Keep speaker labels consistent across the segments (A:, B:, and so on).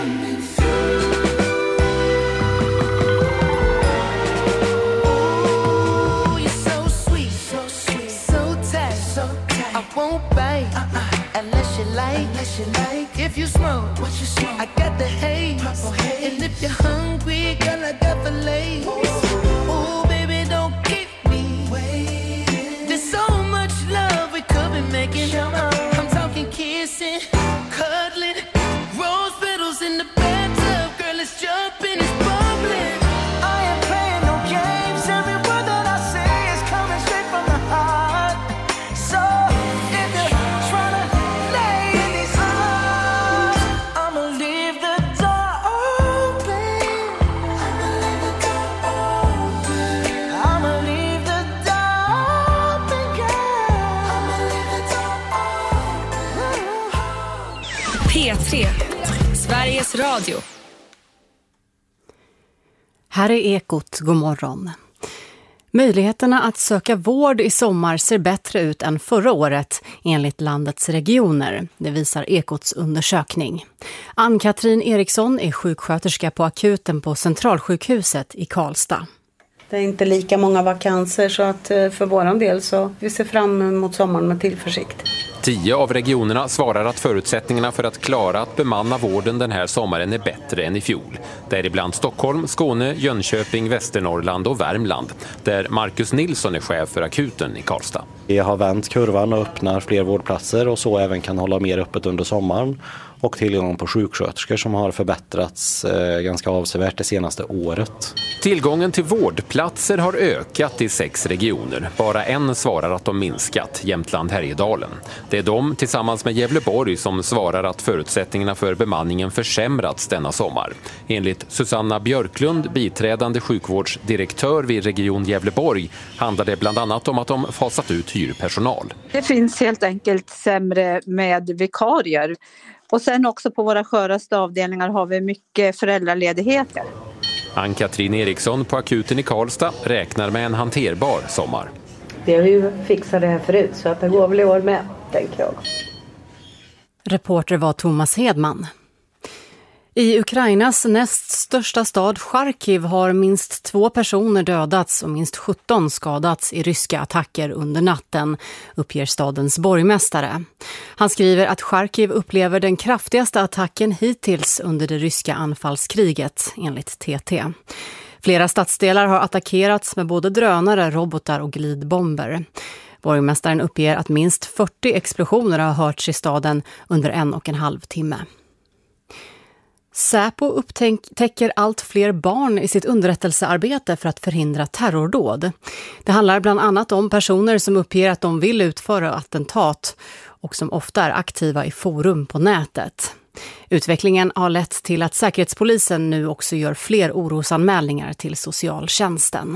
A: coming through.
B: Oh, you're so sweet, so tight. I won't bite unless you like. If you smoke, what you smoke? I got the haze. And if you're hungry, girl, I got the lace. Oh, baby, don't keep me waiting. There's so much love we could be making. I'm talking kissing, cuddling, rose petals in the bathtub. Girl, let's jump in, it's bubbling. I ain't playing no games. Every word that I say is coming straight from the heart. So if you're trying to lay in these arms, I'ma leave the door open. I'ma leave the door open. I'ma leave the door open, girl. I'ma leave the door open.
C: P3, Sveriges Radio.
D: Här är Ekot, god morgon. Möjligheterna att söka vård i sommar ser bättre ut än förra året enligt landets regioner. Det visar Ekots undersökning. Ann-Katrin Eriksson är sjuksköterska på akuten på Centralsjukhuset i Karlstad.
E: Det är inte lika många vakanser så att för våran del så vi ser fram emot sommaren med tillförsikt.
F: 10 av regionerna svarar att förutsättningarna för att klara att bemanna vården den här sommaren är bättre än i fjol. Däribland Stockholm, Skåne, Jönköping, Västernorrland och Värmland. Där Marcus Nilsson är chef för akuten i Karlstad.
G: Vi har vänt kurvan och öppnar fler vårdplatser och så även kan hålla mer öppet under sommaren. Och tillgången på sjuksköterskor som har förbättrats ganska avsevärt det senaste året.
F: Tillgången till vårdplatser har ökat i 6 regioner. Bara en svarar att de minskat, Jämtland-Härjedalen. Det är de tillsammans med Gävleborg som svarar att förutsättningarna för bemanningen försämrats denna sommar. Enligt Susanna Björklund, biträdande sjukvårdsdirektör vid Region Gävleborg, handlar det bland annat om att de fasat ut hyrpersonal.
H: Det finns helt enkelt sämre med vikarier. Och sen också på våra sköraste avdelningar har vi mycket föräldraledigheter.
F: Ann-Katrin Eriksson på akuten i Karlstad räknar med en hanterbar sommar.
E: Vi har ju fixat det här förut så att det går väl i år med, tänker jag.
D: Reporter var Thomas Hedman. I Ukrainas näst största stad Charkiv har minst 2 personer dödats och minst 17 skadats i ryska attacker under natten, uppger stadens borgmästare. Han skriver att Charkiv upplever den kraftigaste attacken hittills under det ryska anfallskriget, enligt TT. Flera stadsdelar har attackerats med både drönare, robotar och glidbomber. Borgmästaren uppger att minst 40 explosioner har hörts i staden under 1,5 timme. Säpo upptäcker allt fler barn i sitt underrättelsearbete för att förhindra terrordåd. Det handlar bland annat om personer som uppger att de vill utföra attentat och som ofta är aktiva i forum på nätet. Utvecklingen har lett till att Säkerhetspolisen nu också gör fler orosanmälningar till socialtjänsten.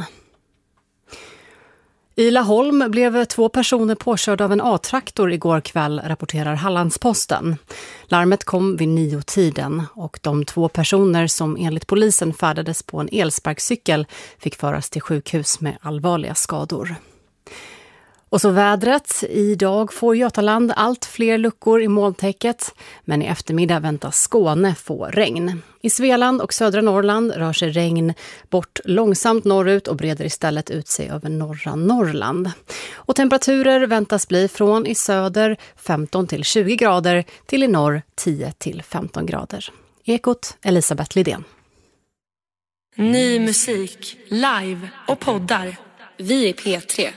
D: I Laholm blev 2 personer påkörda av en A-traktor igår kväll, rapporterar Hallandsposten. Larmet kom vid 9-tiden och de 2 personer som enligt polisen färdades på en elsparkcykel fick föras till sjukhus med allvarliga skador. Och så vädret. Idag får Götaland allt fler luckor i molntäcket, men i eftermiddag väntas Skåne få regn. I Svealand och södra Norrland rör sig regn bort långsamt norrut och breder istället ut sig över norra Norrland. Och temperaturer väntas bli från i söder 15 till 20 grader till i norr 10 till 15 grader. Ekot, Elisabeth Lidén.
C: Ny musik, live och poddar. Vi är P3.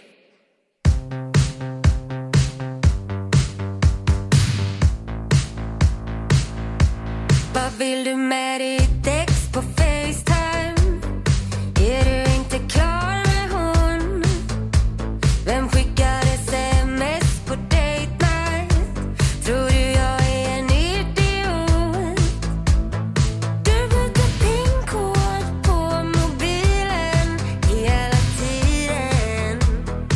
I: Vad vill du med ditt ex på FaceTime? Är du inte klar med hon? Vem skickar sms på date night? Tror du jag är en idiot? Du byter pinkod på mobilen hela tiden.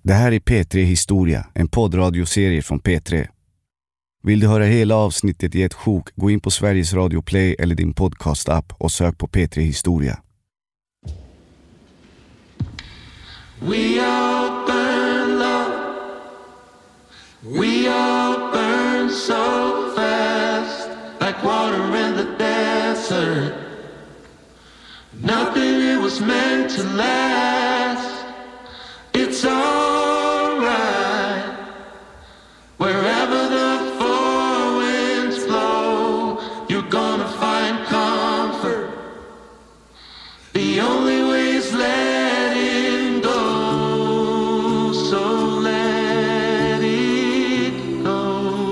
A: Det här är P3 Historia, en poddradioserie från P3. Vill du höra hela avsnittet i ett sjok, gå in på Sveriges Radio Play eller din podcast-app och sök på P3 Historia.
B: We all burn love. We all burn so fast, like water in the desert. Nothing it was meant to last. It's all right. Wherever the four winds blow, you're gonna find comfort. The only way is letting go, so let it go.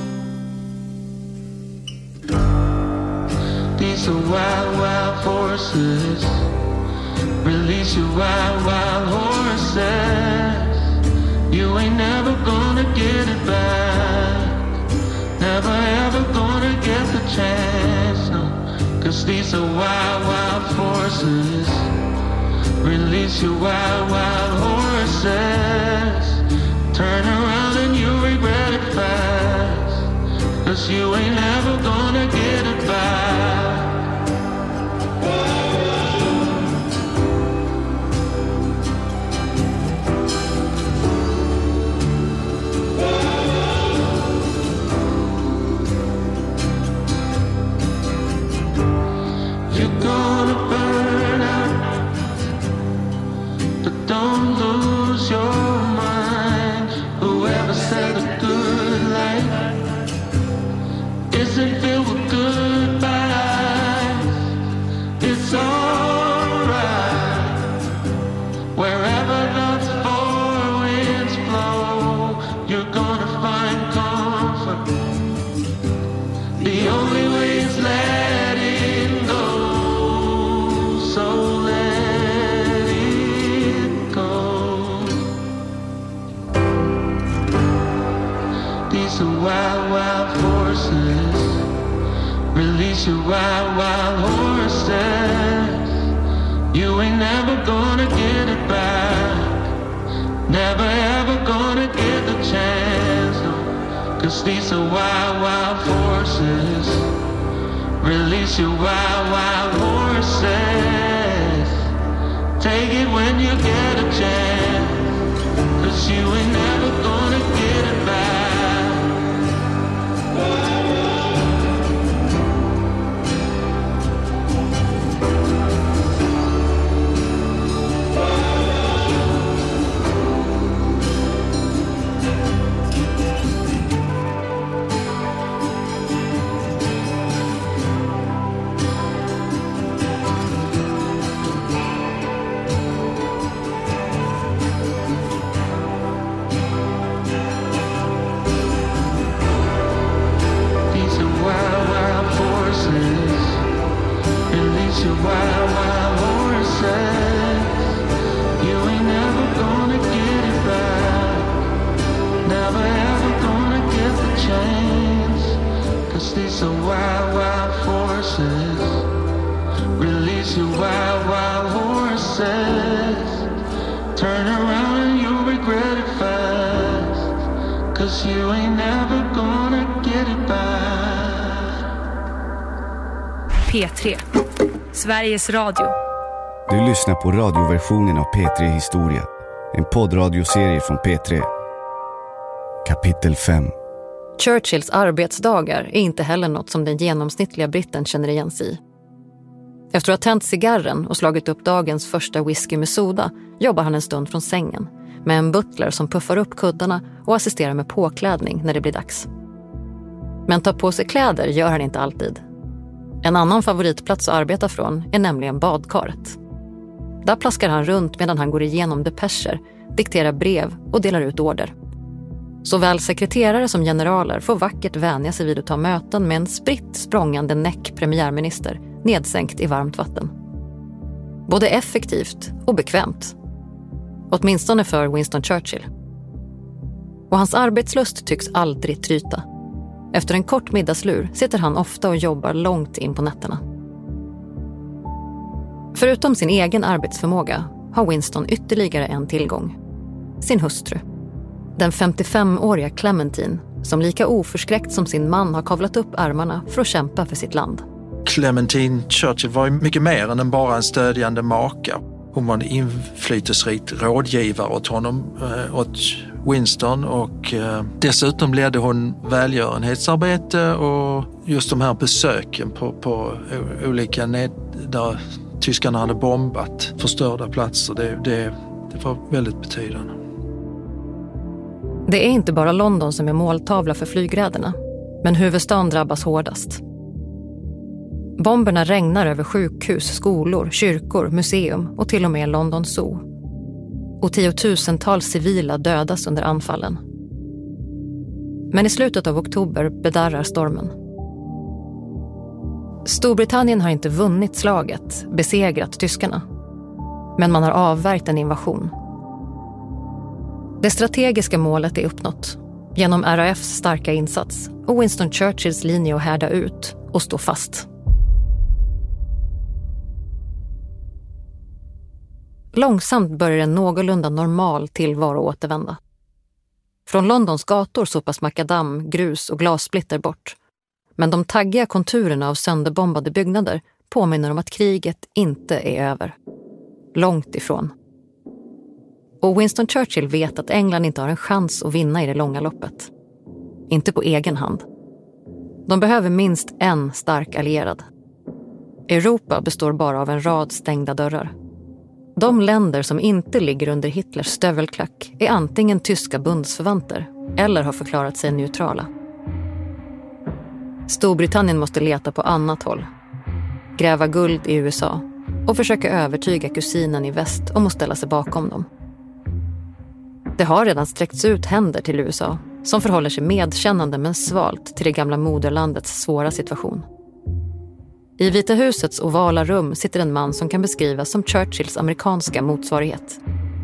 B: These are wild, wild forces. Release your wild, wild horses. You ain't never gonna get it back. Never ever gonna get the chance, no. 'Cause these are wild, wild forces. Release your wild, wild horses. Turn around and you'll regret it fast. 'Cause you ain't never gonna get it back. You're gonna burn out, but don't lose your mind. Whoever said a good life isn't filled with goodbyes. It's alright. Wherever the four winds blow, you're gonna find comfort. The only way is letting go. So let it go. These are wild, wild forces. Release your wild, wild horses. You ain't never gonna get it back. Never ever gonna get the chance, no. 'Cause these are wild, wild forces. Release your wild, wild horses. Take it when you get a chance. 'Cause you ain't never gonna get it back. Wild, wild horses. You ain't never gonna get it back. Never ever gonna get the chance. 'Cause these are wild, wild forces. Release your wild, wild horses. Turn around and you'll regret it fast. 'Cause you ain't never gonna get it back.
C: P3. Sveriges Radio.
A: Du lyssnar på radioversionen av P3 Historia, en poddradioserie från P3. Kapitel 5.
D: Churchills arbetsdagar är inte heller något som den genomsnittliga britten känner igen sig i. Efter att ha tänt cigarren och slagit upp dagens första whisky med soda jobbar han en stund från sängen med en butler som puffar upp kuddarna och assisterar med påklädning när det blir dags. Men ta på sig kläder gör han inte alltid. En annan favoritplats att arbeta från är nämligen badkaret. Där plaskar han runt medan han går igenom depescher, dikterar brev och delar ut order. Såväl sekreterare som generaler får vackert vänja sig vid att ta möten med en spritt språngande näck premiärminister nedsänkt i varmt vatten. Både effektivt och bekvämt. Åtminstone för Winston Churchill. Och hans arbetslust tycks aldrig tryta. Efter en kort middagslur sitter han ofta och jobbar långt in på nätterna. Förutom sin egen arbetsförmåga har Winston ytterligare en tillgång. sin hustru. Den 55-åriga Clementine, som lika oförskräckt som sin man har kavlat upp armarna för att kämpa för sitt land.
J: Clementine Churchill var ju mycket mer än bara en stödjande maka. Hon var en inflytelserik rådgivare åt honom, åt Winston, och dessutom ledde hon välgörenhetsarbete och just de här besöken på olika där tyskarna hade bombat förstörda platser. Det var väldigt betydande.
D: Det är inte bara London som är måltavla för flygräderna, men huvudstaden drabbas hårdast. Bomberna regnar över sjukhus, skolor, kyrkor, museum och till och med London Zoo. Och tiotusentals civila dödas under anfallen. Men i slutet av oktober bedarrar stormen. Storbritannien har inte vunnit slaget, besegrat tyskarna. Men man har avvärjt en invasion. Det strategiska målet är uppnått genom RAFs starka insats och Winston Churchills linje att härda ut och stå fast. Långsamt börjar en någorlunda normal tillvaro återvända. Från Londons gator sopas makadam, grus och glassplitter bort. Men de taggiga konturerna av sönderbombade byggnader påminner om att kriget inte är över. Långt ifrån. Och Winston Churchill vet att England inte har en chans att vinna i det långa loppet. Inte på egen hand. De behöver minst en stark allierad. Europa består bara av en rad stängda dörrar. De länder som inte ligger under Hitlers stövelklack är antingen tyska bundsförvanter eller har förklarat sig neutrala. Storbritannien måste leta på annat håll. Gräva guld i USA och försöka övertyga kusinen i väst om att ställa sig bakom dem. Det har redan sträckts ut händer till USA som förhåller sig medkännande men svalt till det gamla moderlandets svåra situation. I Vita husets ovala rum sitter en man som kan beskrivas som Churchills amerikanska motsvarighet.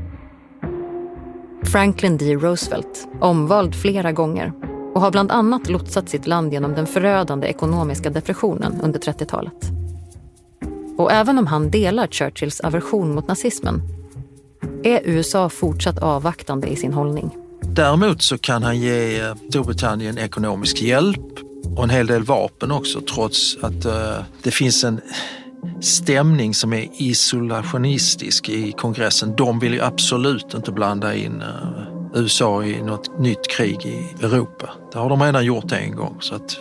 D: Franklin D. Roosevelt, omvald flera gånger och har bland annat lotsat sitt land genom den förödande ekonomiska depressionen under 30-talet. Och även om han delar Churchills aversion mot nazismen är USA fortsatt avvaktande i sin hållning.
J: Däremot så kan han ge Storbritannien ekonomisk hjälp och en hel del vapen också, trots att det finns en stämning som är isolationistisk i kongressen. De vill ju absolut inte blanda in USA i något nytt krig i Europa. Det har de redan gjort en gång. Så att,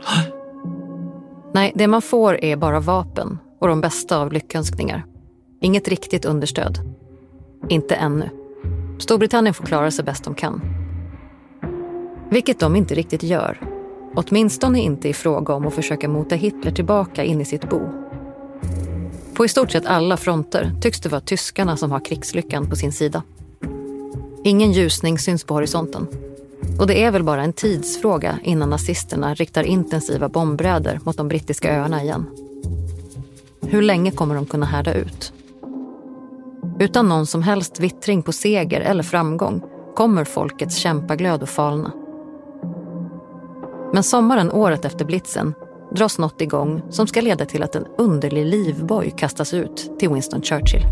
D: Nej, det man får är bara vapen och de bästa av lyckönskningar. Inget riktigt understöd. Inte ännu. Storbritannien får klara sig bäst de kan. Vilket de inte riktigt gör. Åtminstone inte i fråga om att försöka mota Hitler tillbaka in i sitt bo. På i stort sett alla fronter tycks det vara tyskarna som har krigslyckan på sin sida. Ingen ljusning syns på horisonten. Och det är väl bara en tidsfråga innan nazisterna riktar intensiva bombräder mot de brittiska öarna igen. Hur länge kommer de kunna härda ut? Utan någon som helst vittring på seger eller framgång kommer folkets kämpaglöd att falna. Men sommaren året efter blitzen dras något igång som ska leda till att en underlig livboj kastas ut till Winston Churchill.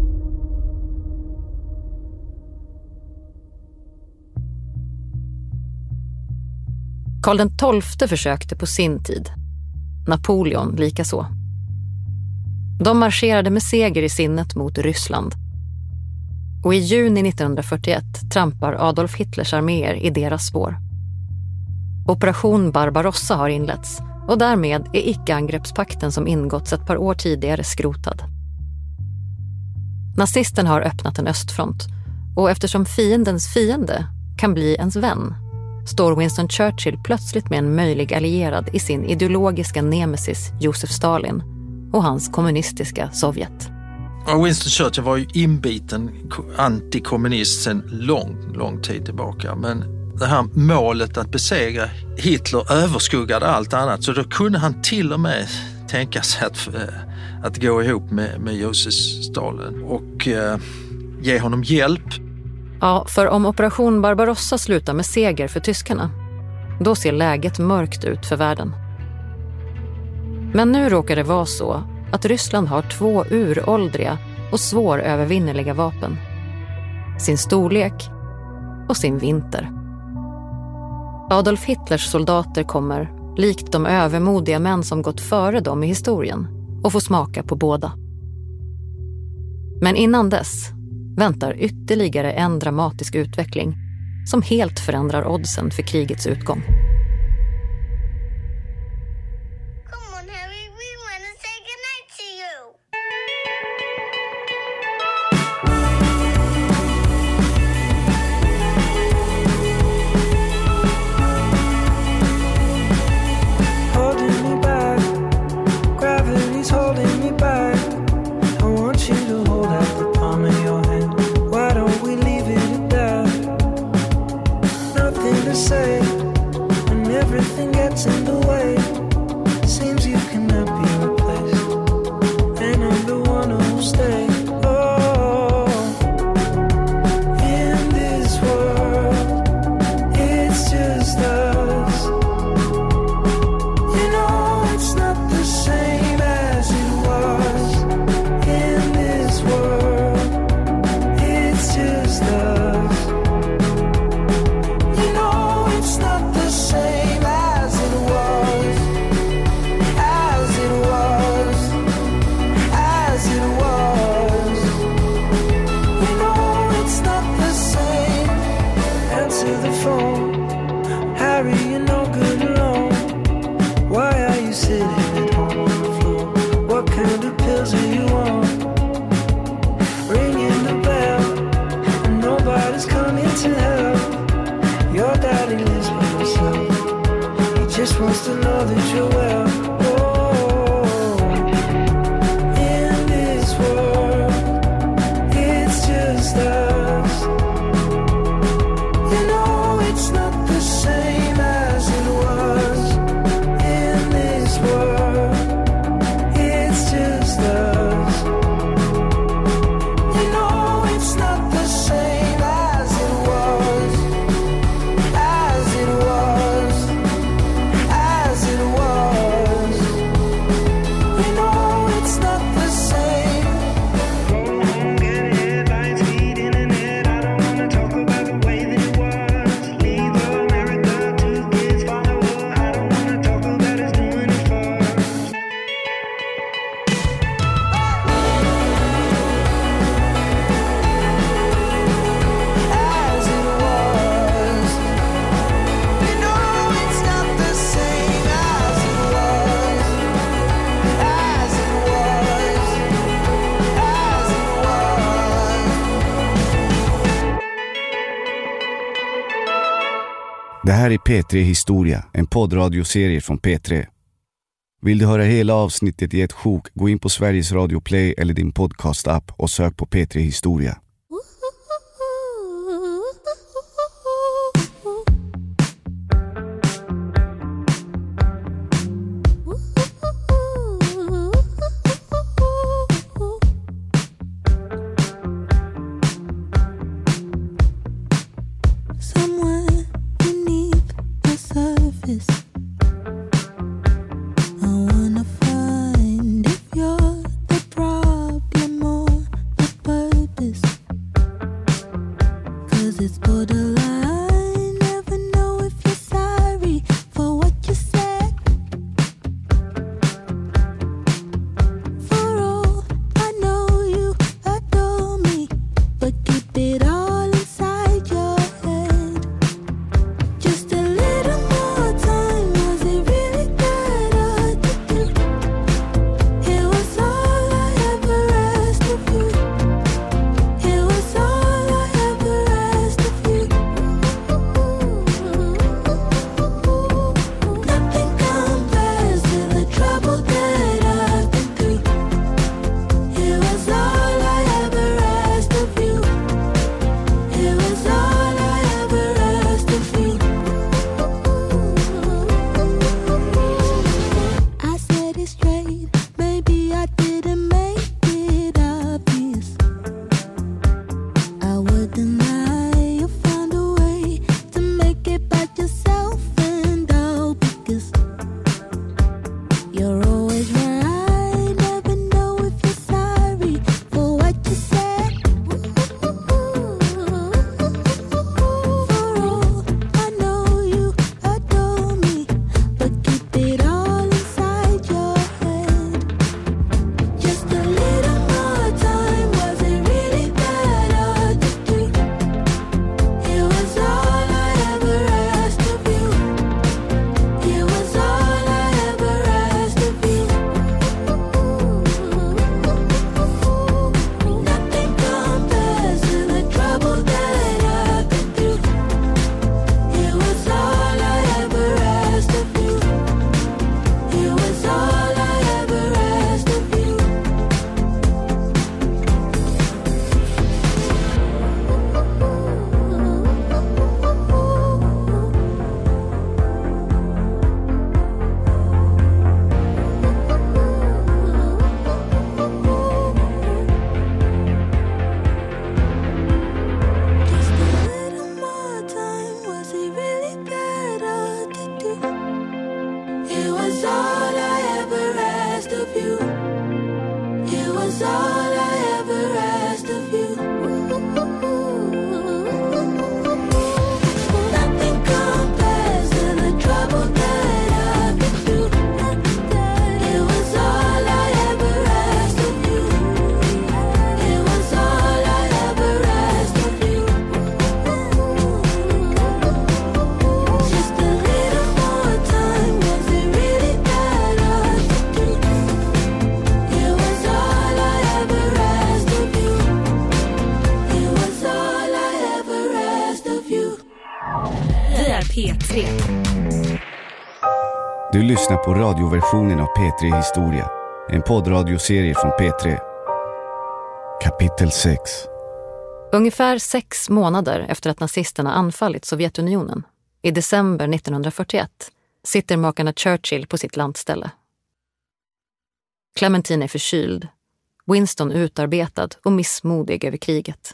D: Karl XII försökte på sin tid. Napoleon likaså. De marscherade med seger i sinnet mot Ryssland. Och i juni 1941 trampar Adolf Hitlers arméer i deras spår. Operation Barbarossa har inletts och därmed är icke-angreppspakten som ingåtts ett par år tidigare skrotad. Nazisten har öppnat en östfront och eftersom fiendens fiende kan bli ens vän står Winston Churchill plötsligt med en möjlig allierad i sin ideologiska nemesis Josef Stalin och hans kommunistiska Sovjet.
J: Winston Churchill var ju inbiten antikommunist sedan lång tid tillbaka, men det här målet att besegra Hitler överskuggade allt annat, så då kunde han till och med tänka sig att gå ihop med Josef Stalin och ge honom hjälp.
D: Ja, för om Operation Barbarossa slutar med seger för tyskarna, då ser läget mörkt ut för världen. Men nu råkar det vara så att Ryssland har 2 uråldriga och svårövervinnerliga vapen. sin storlek och sin vinter. Adolf Hitlers soldater kommer, likt de övermodiga män som gått före dem i historien, och får smaka på båda. Men innan dess väntar ytterligare en dramatisk utveckling som helt förändrar oddsen för krigets utgång.
A: Det här är P3 Historia, en poddradioserie från P3. Vill du höra hela avsnittet i ett sjok, gå in på Sveriges Radio Play eller din podcast-app och sök på P3 Historia.
K: This
A: Du lyssnar på radioversionen av P3 Historia, en poddradioserie från P3. Kapitel 6.
D: Ungefär 6 månader efter att nazisterna anfallit Sovjetunionen, i december 1941, sitter makarna Churchill på sitt landställe. Clementine är förkyld, Winston utarbetad och missmodig över kriget.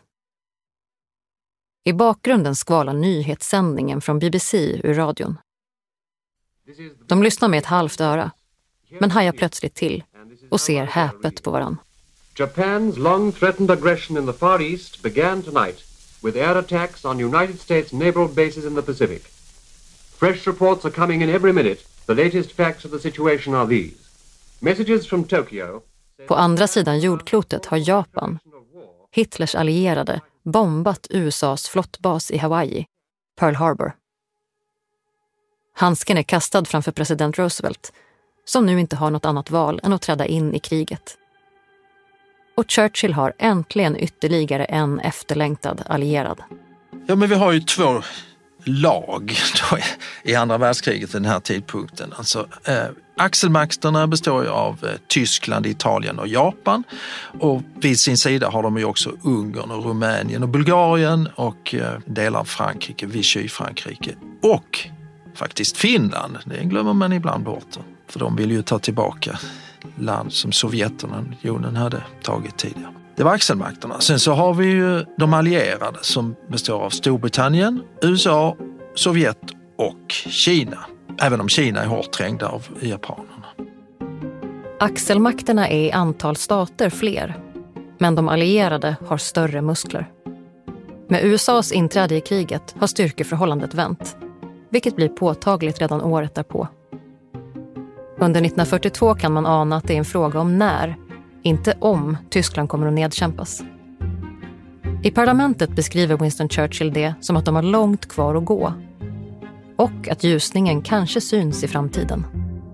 D: I bakgrunden skvalar nyhetssändningen från BBC ur radion. De lyssnar med ett halvt öra, men hajar plötsligt till och ser häpet på varann.
K: Japan's long-threatened aggression in the Far East began tonight with air attacks on United States naval bases in the Pacific. Fresh reports are coming in every minute. The latest facts of the situation are these. Messages from Tokyo.
D: På andra sidan jordklotet har Japan, Hitlers allierade, bombat USAs flottbas i Hawaii, Pearl Harbor. Handsken är kastad framför president Roosevelt, som nu inte har något annat val än att träda in i kriget. Och Churchill har äntligen ytterligare en efterlängtad allierad.
J: Ja, men vi har ju 2 lag då i andra världskriget den här tidpunkten. Alltså, axelmakterna består ju av Tyskland, Italien och Japan. Och vid sin sida har de ju också Ungern och Rumänien och Bulgarien och delar av Frankrike, Vichy-Frankrike. Och faktiskt Finland, det glömmer man ibland bort. För de vill ju ta tillbaka land som Sovjetunionen hade tagit tidigare. Det var axelmakterna. Sen så har vi ju de allierade som består av Storbritannien, USA, Sovjet och Kina. Även om Kina är hårt trängda av japanerna.
D: Axelmakterna är i antal stater fler, men de allierade har större muskler. Med USAs inträde i kriget har styrkeförhållandet vänt, vilket blir påtagligt redan året därpå. Under 1942 kan man ana att det är en fråga om när, inte om, Tyskland kommer att nedkämpas. I parlamentet beskriver Winston Churchill det som att de har långt kvar att gå. Och att ljusningen kanske syns i framtiden.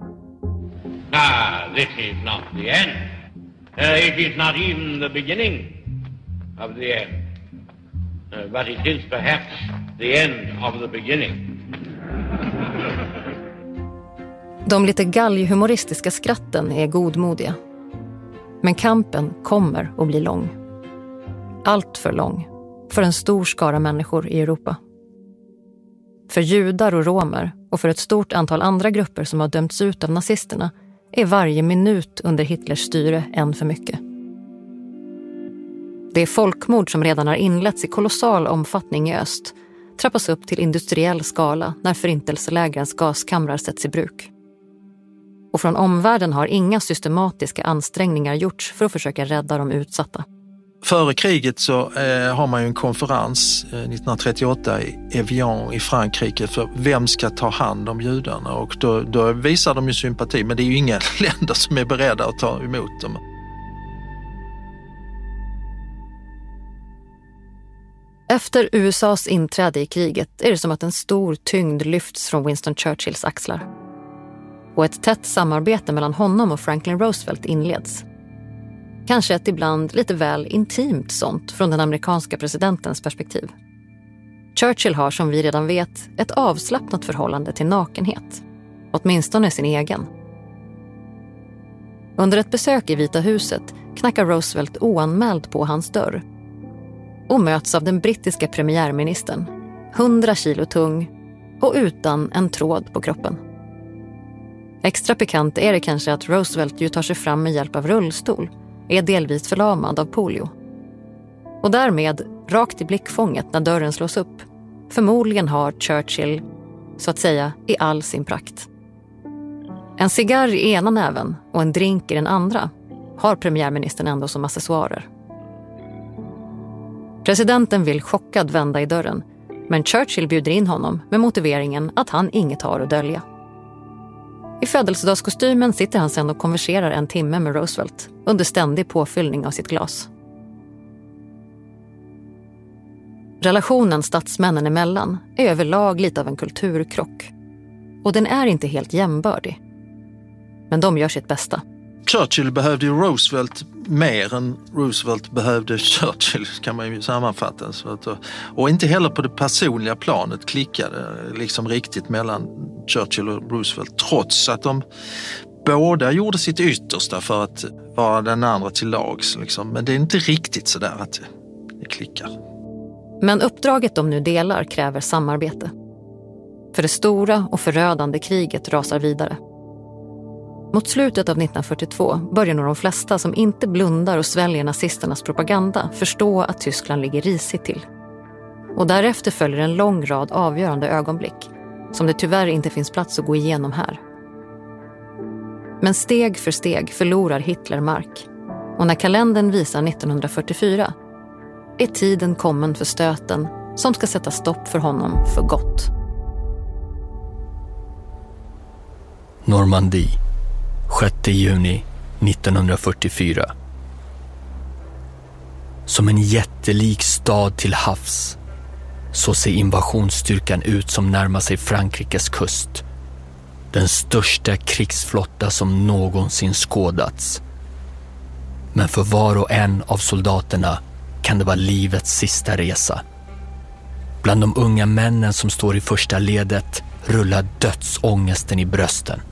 L: This is not the end. It is not even the beginning of the end. But it is perhaps the end of the beginning.
D: De lite galghumoristiska skratten är godmodiga. Men kampen kommer att bli lång. Allt för lång. För en stor skara människor i Europa. För judar och romer och för ett stort antal andra grupper som har dömts ut av nazisterna är varje minut under Hitlers styre en för mycket. Det folkmord som redan har inletts i kolossal omfattning i öst trappas upp till industriell skala när förintelselägrens gaskamrar sätts i bruk. Och från omvärlden har inga systematiska ansträngningar gjorts för att försöka rädda de utsatta.
J: Före kriget så har man ju en konferens 1938 i Evian i Frankrike för vem ska ta hand om judarna, och då visar de ju sympati, men det är ju inga länder som är beredda att ta emot dem.
D: Efter USAs inträde i kriget är det som att en stor tyngd lyfts från Winston Churchills axlar. Och ett tätt samarbete mellan honom och Franklin Roosevelt inleds. Kanske ett ibland lite väl intimt sånt från den amerikanska presidentens perspektiv. Churchill har, som vi redan vet, ett avslappnat förhållande till nakenhet. Åtminstone sin egen. Under ett besök i Vita huset knackar Roosevelt oanmäld på hans dörr. Och möts av den brittiska premiärministern, 100 kilo tung och utan en tråd på kroppen. Extra pikant är det kanske att Roosevelt ju tar sig fram med hjälp av rullstol, är delvis förlamad av polio. Och därmed, rakt i blickfånget när dörren slås upp, förmodligen har Churchill, så att säga, i all sin prakt. En cigarr i ena näven och en drink i den andra har premiärministern ändå som accessoarer. Presidenten vill chockad vända i dörren, men Churchill bjuder in honom med motiveringen att han inget har att dölja. I födelsedagskostymen sitter han sedan och konverserar en timme med Roosevelt under ständig påfyllning av sitt glas. Relationen statsmännen emellan är överlag lite av en kulturkrock. Och den är inte helt jämbördig. Men de gör sitt bästa.
J: Churchill behövde ju Roosevelt mer än Roosevelt behövde Churchill, kan man ju sammanfatta. Och inte heller på det personliga planet klickade liksom riktigt mellan Churchill och Roosevelt, trots att de båda gjorde sitt yttersta för att vara den andra till lags. Liksom. Men det är inte riktigt så där att det klickar.
D: Men uppdraget de nu delar kräver samarbete. För det stora och förödande kriget rasar vidare. Mot slutet av 1942 börjar nog de flesta som inte blundar och sväljer nazisternas propaganda förstå att Tyskland ligger risigt till. Och därefter följer en lång rad avgörande ögonblick som det tyvärr inte finns plats att gå igenom här. Men steg för steg förlorar Hitler mark. Och när kalendern visar 1944 är tiden kommen för stöten som ska sätta stopp för honom för gott.
M: Normandie, 6 juni 1944. Som en jättelik stad till havs så ser invasionsstyrkan ut som närmar sig Frankrikes kust. Den största krigsflotta som någonsin skådats. Men för var och en av soldaterna kan det vara livets sista resa. Bland de unga männen som står i första ledet rullar dödsångesten i brösten.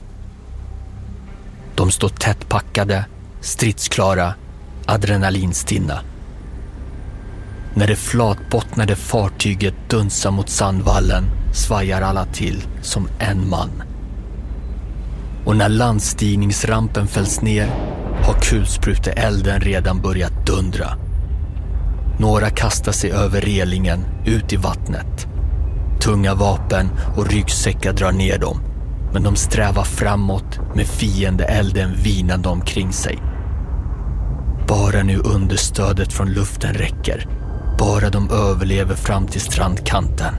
M: De står tätt packade, stridsklara, adrenalinstinna. När det flatbottnade fartyget dunsar mot sandvallen svajar alla till som en man. Och när landstigningsrampen fälls ner har kulspruteelden redan börjat dundra. Några kastar sig över relingen ut i vattnet. Tunga vapen och ryggsäckar drar ner dem, men de strävar framåt med fiendeelden vinande omkring sig. Bara nu understödet från luften räcker. Bara de överlever fram till strandkanten.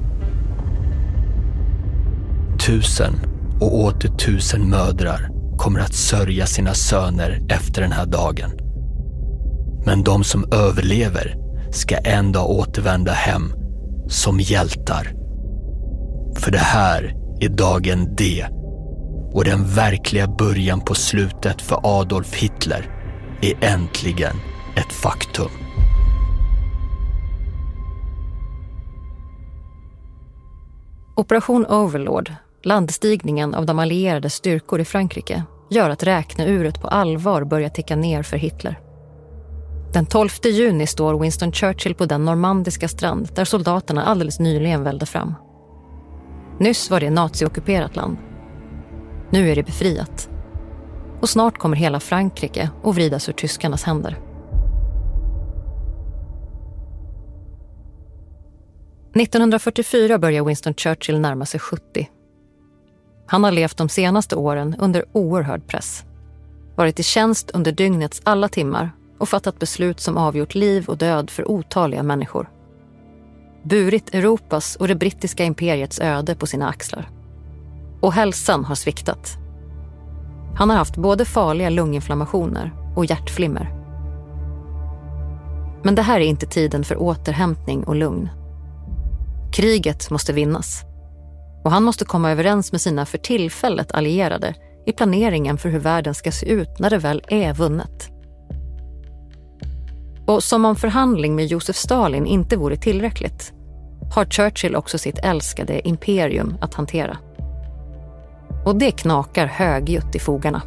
M: 1000 och åter 1000 mödrar kommer att sörja sina söner efter den här dagen. Men de som överlever ska en dag återvända hem som hjältar. För det här är dagen D, och den verkliga början på slutet för Adolf Hitler är äntligen ett faktum.
D: Operation Overlord, landstigningen av de allierade styrkor i Frankrike, gör att räkneuret på allvar börjar ticka ner för Hitler. Den 12 juni står Winston Churchill på den normandiska strand där soldaterna alldeles nyligen välde fram. Nyss var det naziockuperat land. Nu är det befriat. Och snart kommer hela Frankrike att vridas ur tyskarnas händer. 1944 börjar Winston Churchill närma sig 70. Han har levt de senaste åren under oerhörd press. Varit i tjänst under dygnets alla timmar och fattat beslut som avgjort liv och död för otaliga människor. Burit Europas och det brittiska imperiets öde på sina axlar. Och hälsan har sviktat. Han har haft både farliga lunginflammationer och hjärtflimmer. Men det här är inte tiden för återhämtning och lugn. Kriget måste vinnas. Och han måste komma överens med sina för tillfället allierade i planeringen för hur världen ska se ut när det väl är vunnet. Och som om förhandling med Josef Stalin inte vore tillräckligt har Churchill också sitt älskade imperium att hantera. Och det knakar högljutt i fogarna.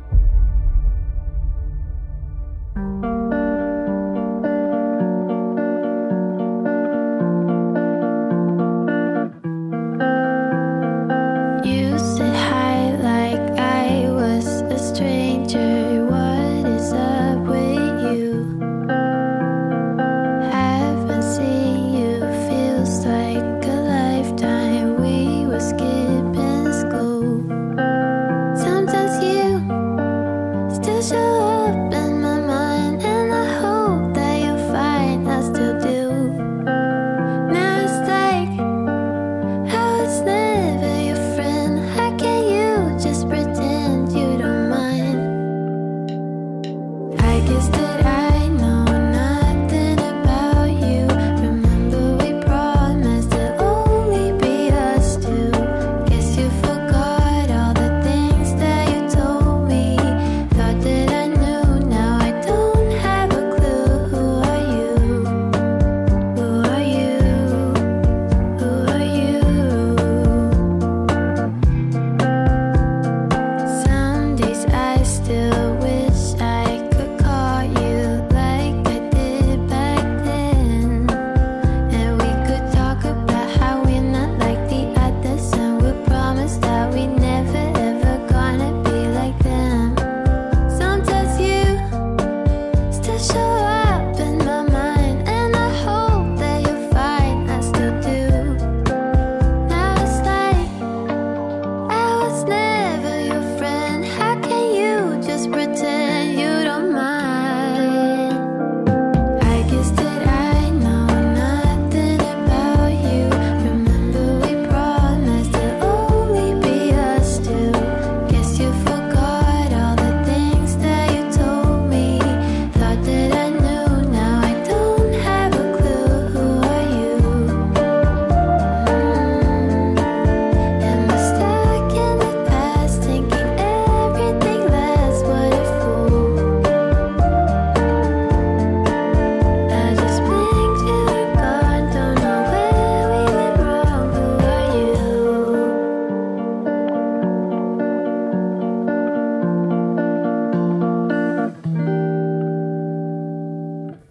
I: That I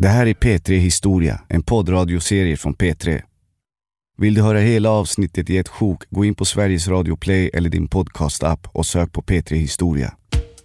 A: Det här är P3 Historia, en poddradioserie från P3. Vill du höra hela avsnittet i ett sjok, gå in på Sveriges Radio Play eller din podcast-app och sök på P3 Historia.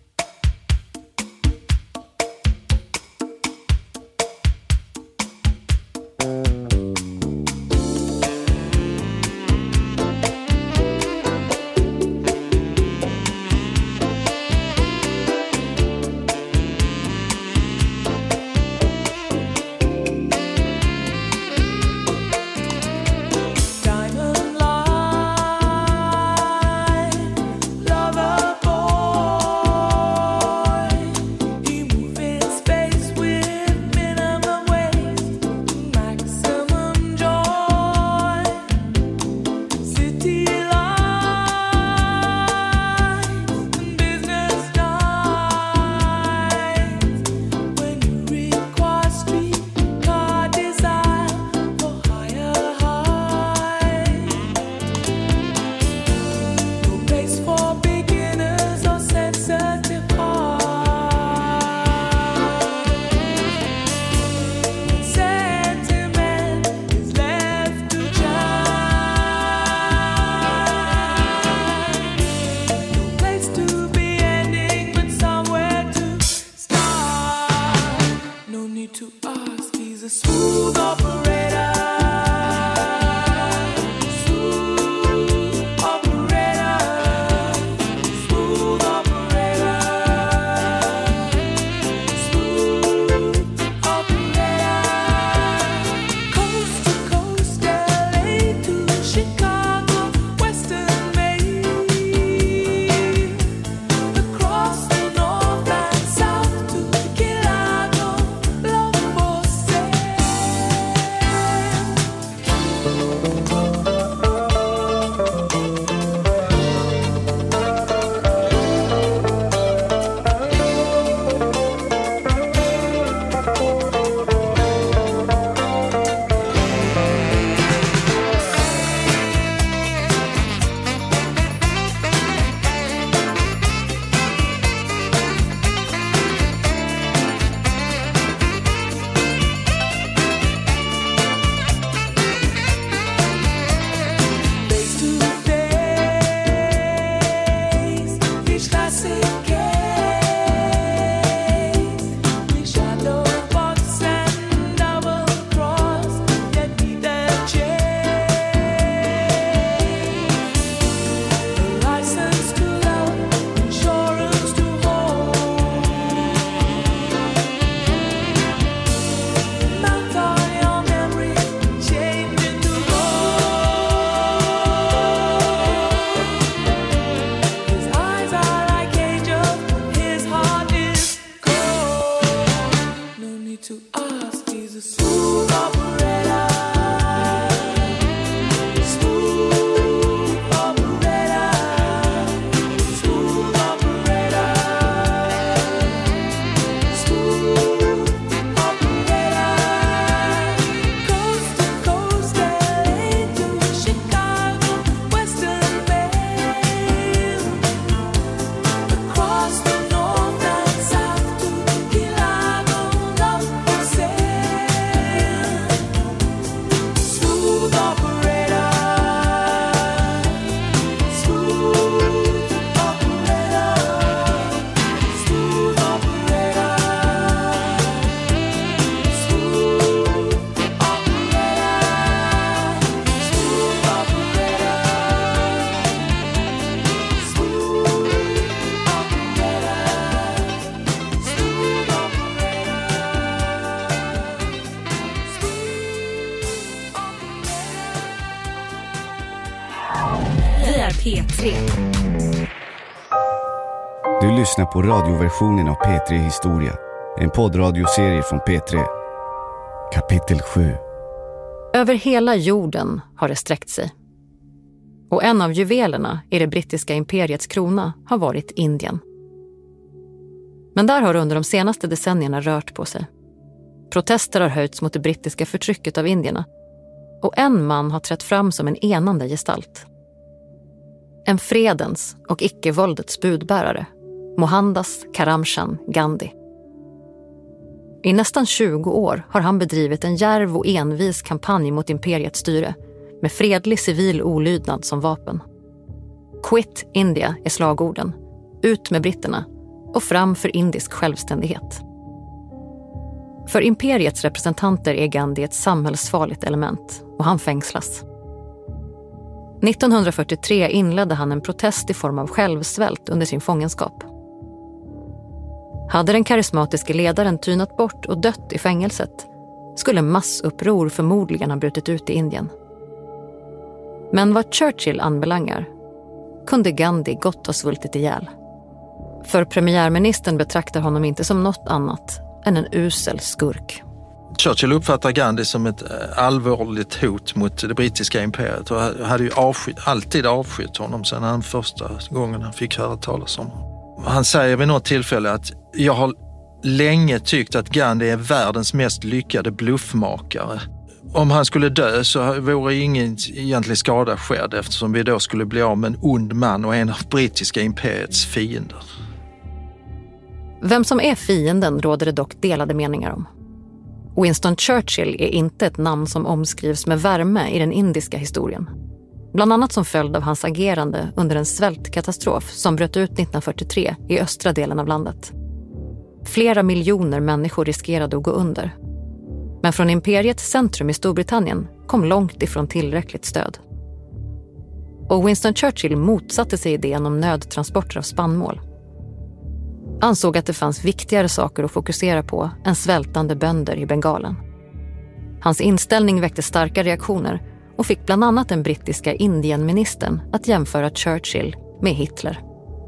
C: P3.
A: Du lyssnar på radioversionen av P3 Historia. En poddradioserie från P3. Kapitel 7.
D: Över hela jorden har det sträckt sig. Och en av juvelerna i det brittiska imperiets krona har varit Indien. Men där har under de senaste decennierna rört på sig. Protester har höjts mot det brittiska förtrycket av indierna. Och en man har trätt fram som en enande gestalt. En fredens och icke-våldets budbärare, Mohandas Karamchand Gandhi. I nästan 20 år har han bedrivit en djärv och envis kampanj mot imperiets styre med fredlig civil olydnad som vapen. Quit India är slagorden. Ut med britterna och fram för indisk självständighet. För imperiets representanter är Gandhi ett samhällsfarligt element och han fängslas. 1943 inledde han en protest i form av självsvält under sin fångenskap. Hade den karismatiska ledaren tynat bort och dött i fängelset skulle massuppror förmodligen ha brutit ut i Indien. Men vad Churchill anbelangar kunde Gandhi gott ha svultit ihjäl. För premiärministern betraktar honom inte som något annat än en usel skurk.
J: Churchill uppfattar Gandhi som ett allvarligt hot mot det brittiska imperiet och hade ju alltid avskytt honom sedan han första gången han fick höra talas om honom. Han säger vid något tillfälle att jag har länge tyckt att Gandhi är världens mest lyckade bluffmakare. Om han skulle dö så vore ingen egentlig skada skedd eftersom vi då skulle bli av med en ond man och en av brittiska imperiets fiender.
D: Vem som är fienden råder det dock delade meningar om. Winston Churchill är inte ett namn som omskrivs med värme i den indiska historien. Bland annat som följd av hans agerande under en svältkatastrof som bröt ut 1943 i östra delen av landet. Flera miljoner människor riskerade att gå under. Men från imperiets centrum i Storbritannien kom långt ifrån tillräckligt stöd. Och Winston Churchill motsatte sig idén om nödtransporter av spannmål. Ansåg att det fanns viktigare saker att fokusera på än svältande bönder i Bengalen. Hans inställning väckte starka reaktioner och fick bland annat den brittiska Indienministern att jämföra Churchill med Hitler.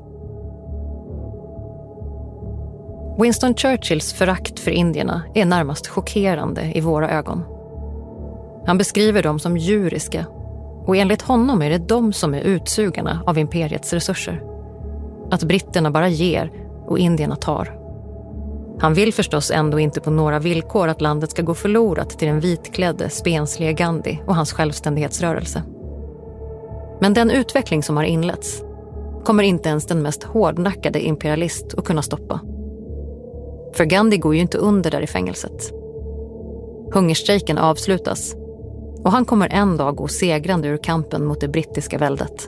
D: Winston Churchills förakt för indierna är närmast chockerande i våra ögon. Han beskriver dem som djuriska och enligt honom är det de som är utsugarna av imperiets resurser. Att britterna bara ger och indierna tar. Han vill förstås ändå inte på några villkor att landet ska gå förlorat till den vitklädde, spensliga Gandhi och hans självständighetsrörelse. Men den utveckling som har inletts kommer inte ens den mest hårdnackade imperialist att kunna stoppa. För Gandhi går ju inte under där i fängelset. Hungerstrejken avslutas och han kommer en dag gå segrande ur kampen mot det brittiska väldet.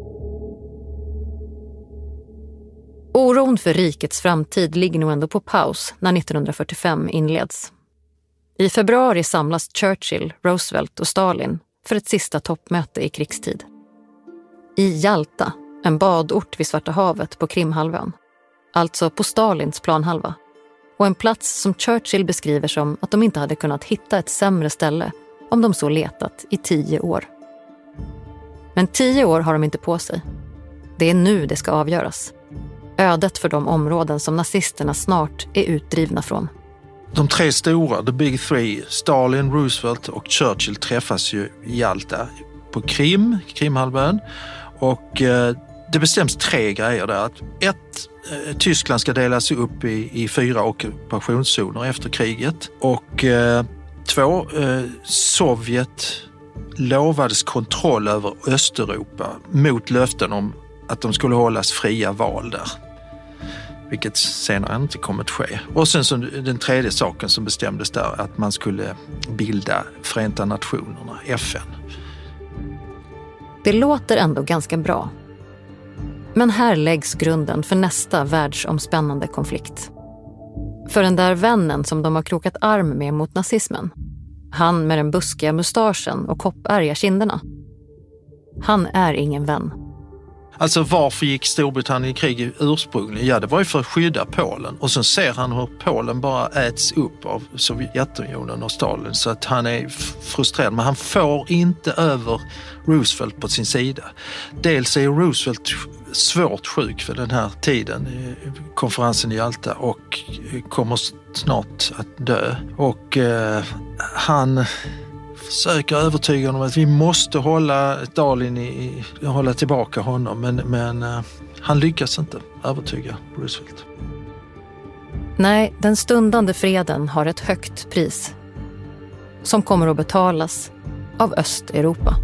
D: Oron för rikets framtid ligger nog ändå på paus när 1945 inleds. I februari samlas Churchill, Roosevelt och Stalin för ett sista toppmöte i krigstid. I Jalta, en badort vid Svarta havet på Krimhalvön. Alltså på Stalins planhalva. Och en plats som Churchill beskriver som att de inte hade kunnat hitta ett sämre ställe om de så letat i 10 år. Men 10 år har de inte på sig. Det är nu det ska avgöras. Ödet för de områden som nazisterna snart är utdrivna från.
J: De 3 stora, the big three, Stalin, Roosevelt och Churchill träffas ju i Jalta på Krimhalvön. Och det bestäms 3 grejer där. 1. Tyskland ska delas upp i 4 ockupationszoner efter kriget. Och 2. Sovjet lovades kontroll över Östeuropa mot löften om att de skulle hållas fria val där. Vilket senare inte kommit ske. Och sen så den 3:e saken som bestämdes där att man skulle bilda Förenta Nationerna, FN.
D: Det låter ändå ganska bra. Men här läggs grunden för nästa världsomspännande konflikt. För den där vännen som de har krokat arm med mot nazismen. Han med den buskiga mustaschen och koppärga kinderna. Han är ingen vän.
J: Alltså varför gick Storbritannien i krig ursprungligen? Ja, det var ju för att skydda Polen. Och sen ser han hur Polen bara äts upp av Sovjetunionen och Stalin. Så att han är frustrerad. Men han får inte över Roosevelt på sin sida. Dels är Roosevelt svårt sjuk för den här tiden, konferensen i Jalta, och kommer snart att dö. Och han försöker övertyga honom att vi måste hålla Stalin hålla tillbaka honom, men han lyckas inte övertyga Roosevelt.
D: Nej, den stundande freden har ett högt pris som kommer att betalas av Östeuropa.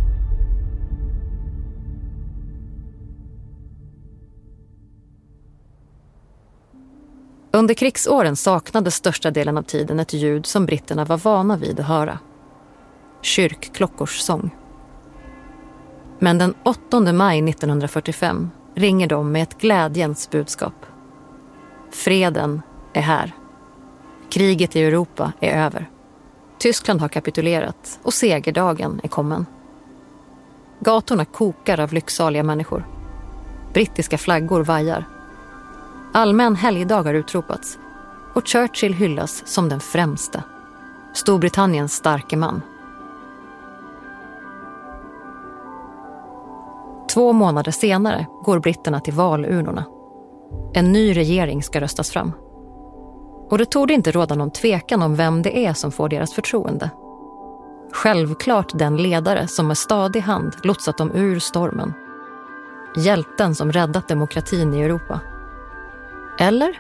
D: Under krigsåren saknades största delen av tiden ett ljud som britterna var vana vid att höra. Kyrkklockors sång. Men den 8 maj 1945 ringer de med ett glädjens budskap. Freden är här. Kriget i Europa är över. Tyskland har kapitulerat och segerdagen är kommen. Gatorna kokar av lycksaliga människor. Brittiska flaggor vajar. Allmän helgdag har utropats och Churchill hyllas som den främste. Storbritanniens starke man. 2 månader senare går britterna till valurnorna. En ny regering ska röstas fram. Och det torde inte råda någon tvekan om vem det är som får deras förtroende. Självklart den ledare som med stadig hand lotsat dem ur stormen. Hjälten som räddat demokratin i Europa. Eller?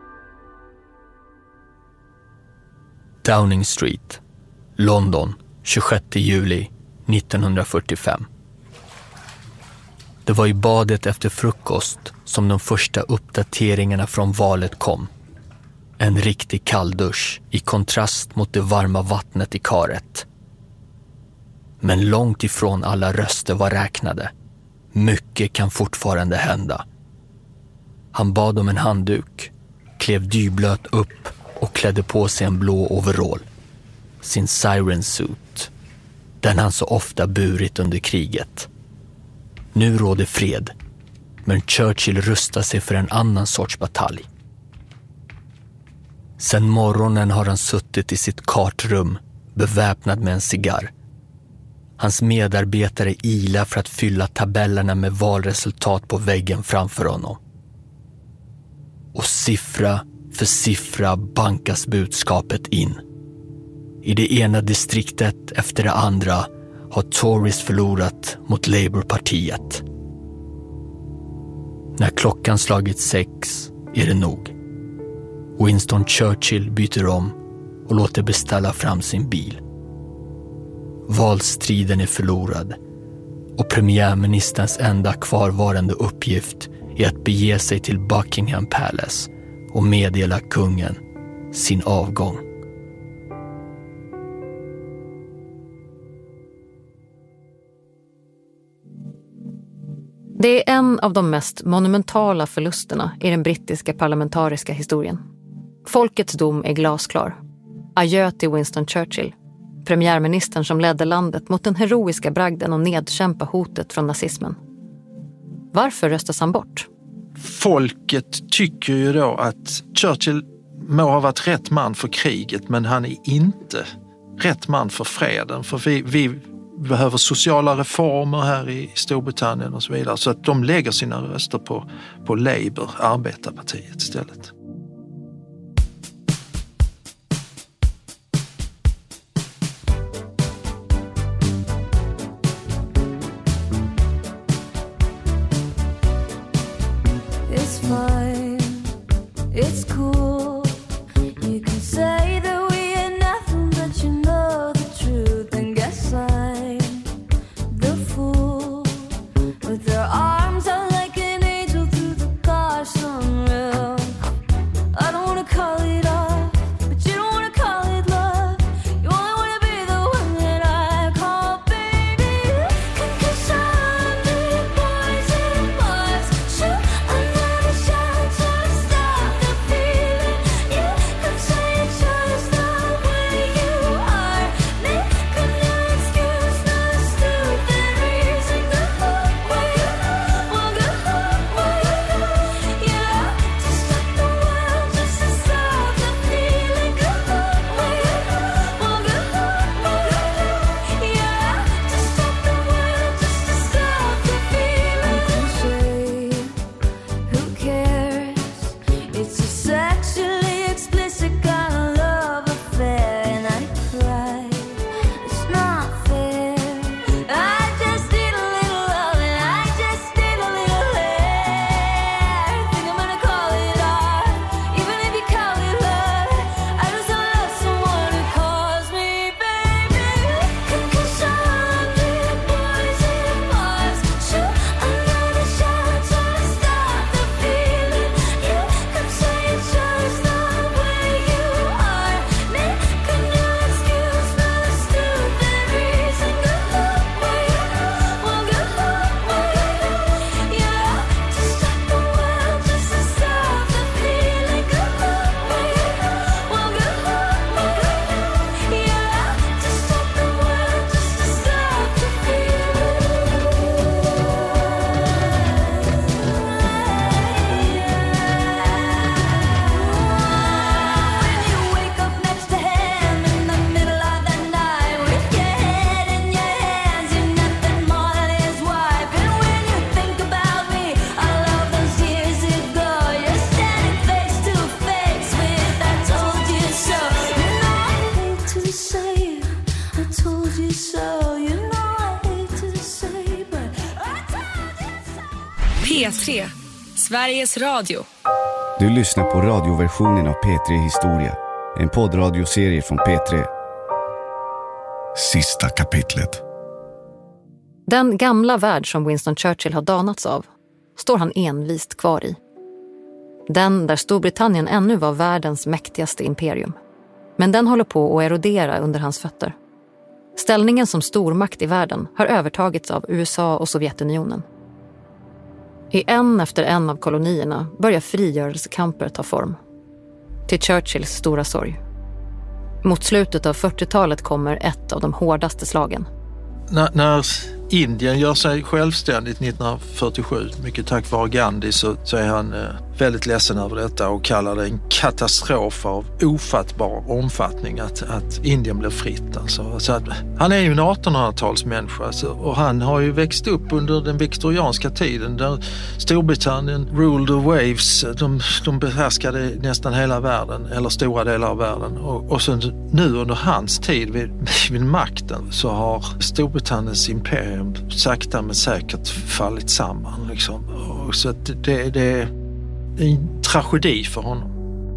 M: Downing Street, London, 26 juli 1945. Det var i badet efter frukost som de första uppdateringarna från valet kom. En riktig kalldusch i kontrast mot det varma vattnet i karet. Men långt ifrån alla röster var räknade. Mycket kan fortfarande hända. Han bad om en handduk, klev dyblöt upp och klädde på sig en blå overall. Sin siren suit, den han så ofta burit under kriget. Nu råder fred, men Churchill rustar sig för en annan sorts batalj. Sen morgonen har han suttit i sitt kartrum, beväpnad med en cigarr. Hans medarbetare ilar för att fylla tabellerna med valresultat på väggen framför honom. Och siffra för siffra bankas budskapet in. I det ena distriktet efter det andra har Tories förlorat mot Labourpartiet. När klockan slagit 6 är det nog. Winston Churchill byter om och låter beställa fram sin bil. Valstriden är förlorad och premiärministerns enda kvarvarande uppgift är att bege sig till Buckingham Palace och meddela kungen sin avgång.
D: Det är en av de mest monumentala förlusterna i den brittiska parlamentariska historien. Folkets dom är glasklar. Adjö till Winston Churchill, premiärministern som ledde landet mot den heroiska bragden och nedkämpa hotet från nazismen. Varför röstas han bort?
J: Folket tycker ju då att Churchill må ha varit rätt man för kriget, men han är inte rätt man för freden. För vi behöver sociala reformer här i Storbritannien och så vidare. Så att de lägger sina röster på Labour, arbetarpartiet istället.
I: It's fine, it's cool. You can say that we are nothing, but you know the truth. And guess I'm the fool with their arms out like an angel through the car sunroof.
C: P3, Sveriges Radio.
A: Du lyssnar på radioversionen av P3 Historia, en poddradioserie från P3. Sista kapitlet.
D: Den gamla värld som Winston Churchill har danats av står han envist kvar i. Den där Storbritannien ännu var världens mäktigaste imperium. Men den håller på att erodera under hans fötter. Ställningen som stormakt i världen har övertagits av USA och Sovjetunionen. I en efter en av kolonierna börjar frigörelsekamper ta form. Till Churchills stora sorg. Mot slutet av 40-talet kommer ett av de hårdaste slagen.
J: När Indien gör sig självständigt 1947, mycket tack vare Gandhi, så är han väldigt ledsen över detta och kallar det en katastrof av ofattbar omfattning att Indien blev fritt. Alltså, så att, han är ju en 1800-talsmänniska alltså, och han har ju växt upp under den viktorianska tiden där Storbritannien ruled the waves. De behärskade nästan hela världen, eller stora delar av världen. Och så nu under hans tid vid makten så har Storbritanniens imperium sakta men säkert fallit samman. Liksom. Och så att det är en tragedi för honom.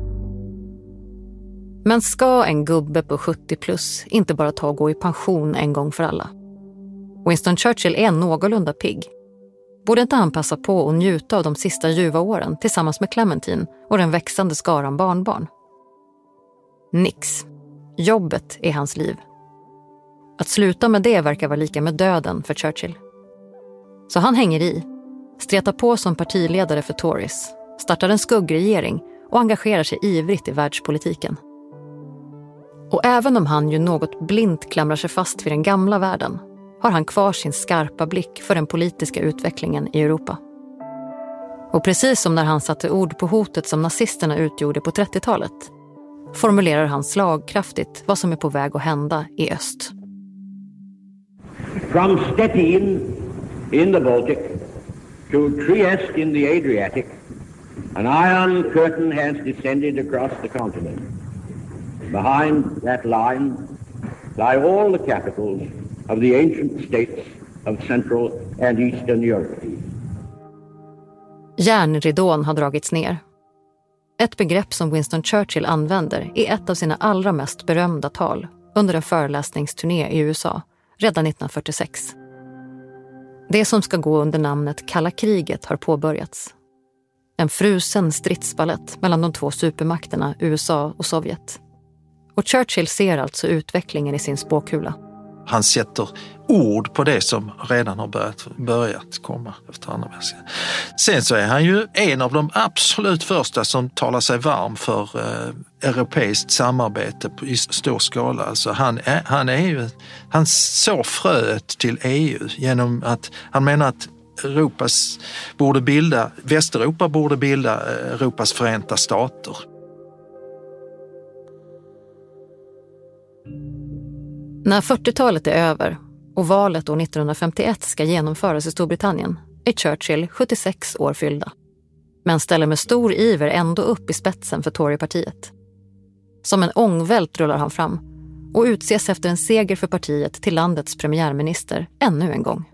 D: Men ska en gubbe på 70 plus inte bara ta och gå i pension en gång för alla? Winston Churchill är någorlunda pigg. Borde inte han passa på att njuta av de sista ljuva åren tillsammans med Clementine och den växande skaran barnbarn? Nix. Jobbet är hans liv. Att sluta med det verkar vara lika med döden för Churchill. Så han hänger i, stretar på som partiledare för Tories, startar en skuggregering och engagerar sig ivrigt i världspolitiken. Och även om han ju något blint klamrar sig fast vid den gamla världen har han kvar sin skarpa blick för den politiska utvecklingen i Europa. Och precis som när han satte ord på hotet som nazisterna utgjorde på 30-talet formulerar han slagkraftigt vad som är på väg att hända i öst.
L: From Stettin in the Baltic to Trieste in the Adriatic, an iron curtain has descended across the continent. Behind that line lie all the capitals of the ancient states of Central and Eastern Europe.
D: Järnridån har dragits ner. Ett begrepp som Winston Churchill använder i ett av sina allra mest berömda tal under en föreläsningsturné i USA redan 1946. Det som ska gå under namnet Kalla kriget har påbörjats. En frusen stridsballett mellan de två supermakterna USA och Sovjet. Och Churchill ser alltså utvecklingen i sin spåkula.
J: Han sätter ord på det som redan har börjat komma efter andra världskriget. Sen så är han ju en av de absolut första som talar sig varm för europeiskt samarbete i stor skala. Alltså han så fröet till EU genom att han menar att Västeuropa borde bilda Europas förenta stater.
D: När 40-talet är över och valet år 1951 ska genomföras i Storbritannien är Churchill 76 år fyllda. Men ställer med stor iver ändå upp i spetsen för Torypartiet. Som en ångvält rullar han fram och utses efter en seger för partiet till landets premiärminister ännu en gång.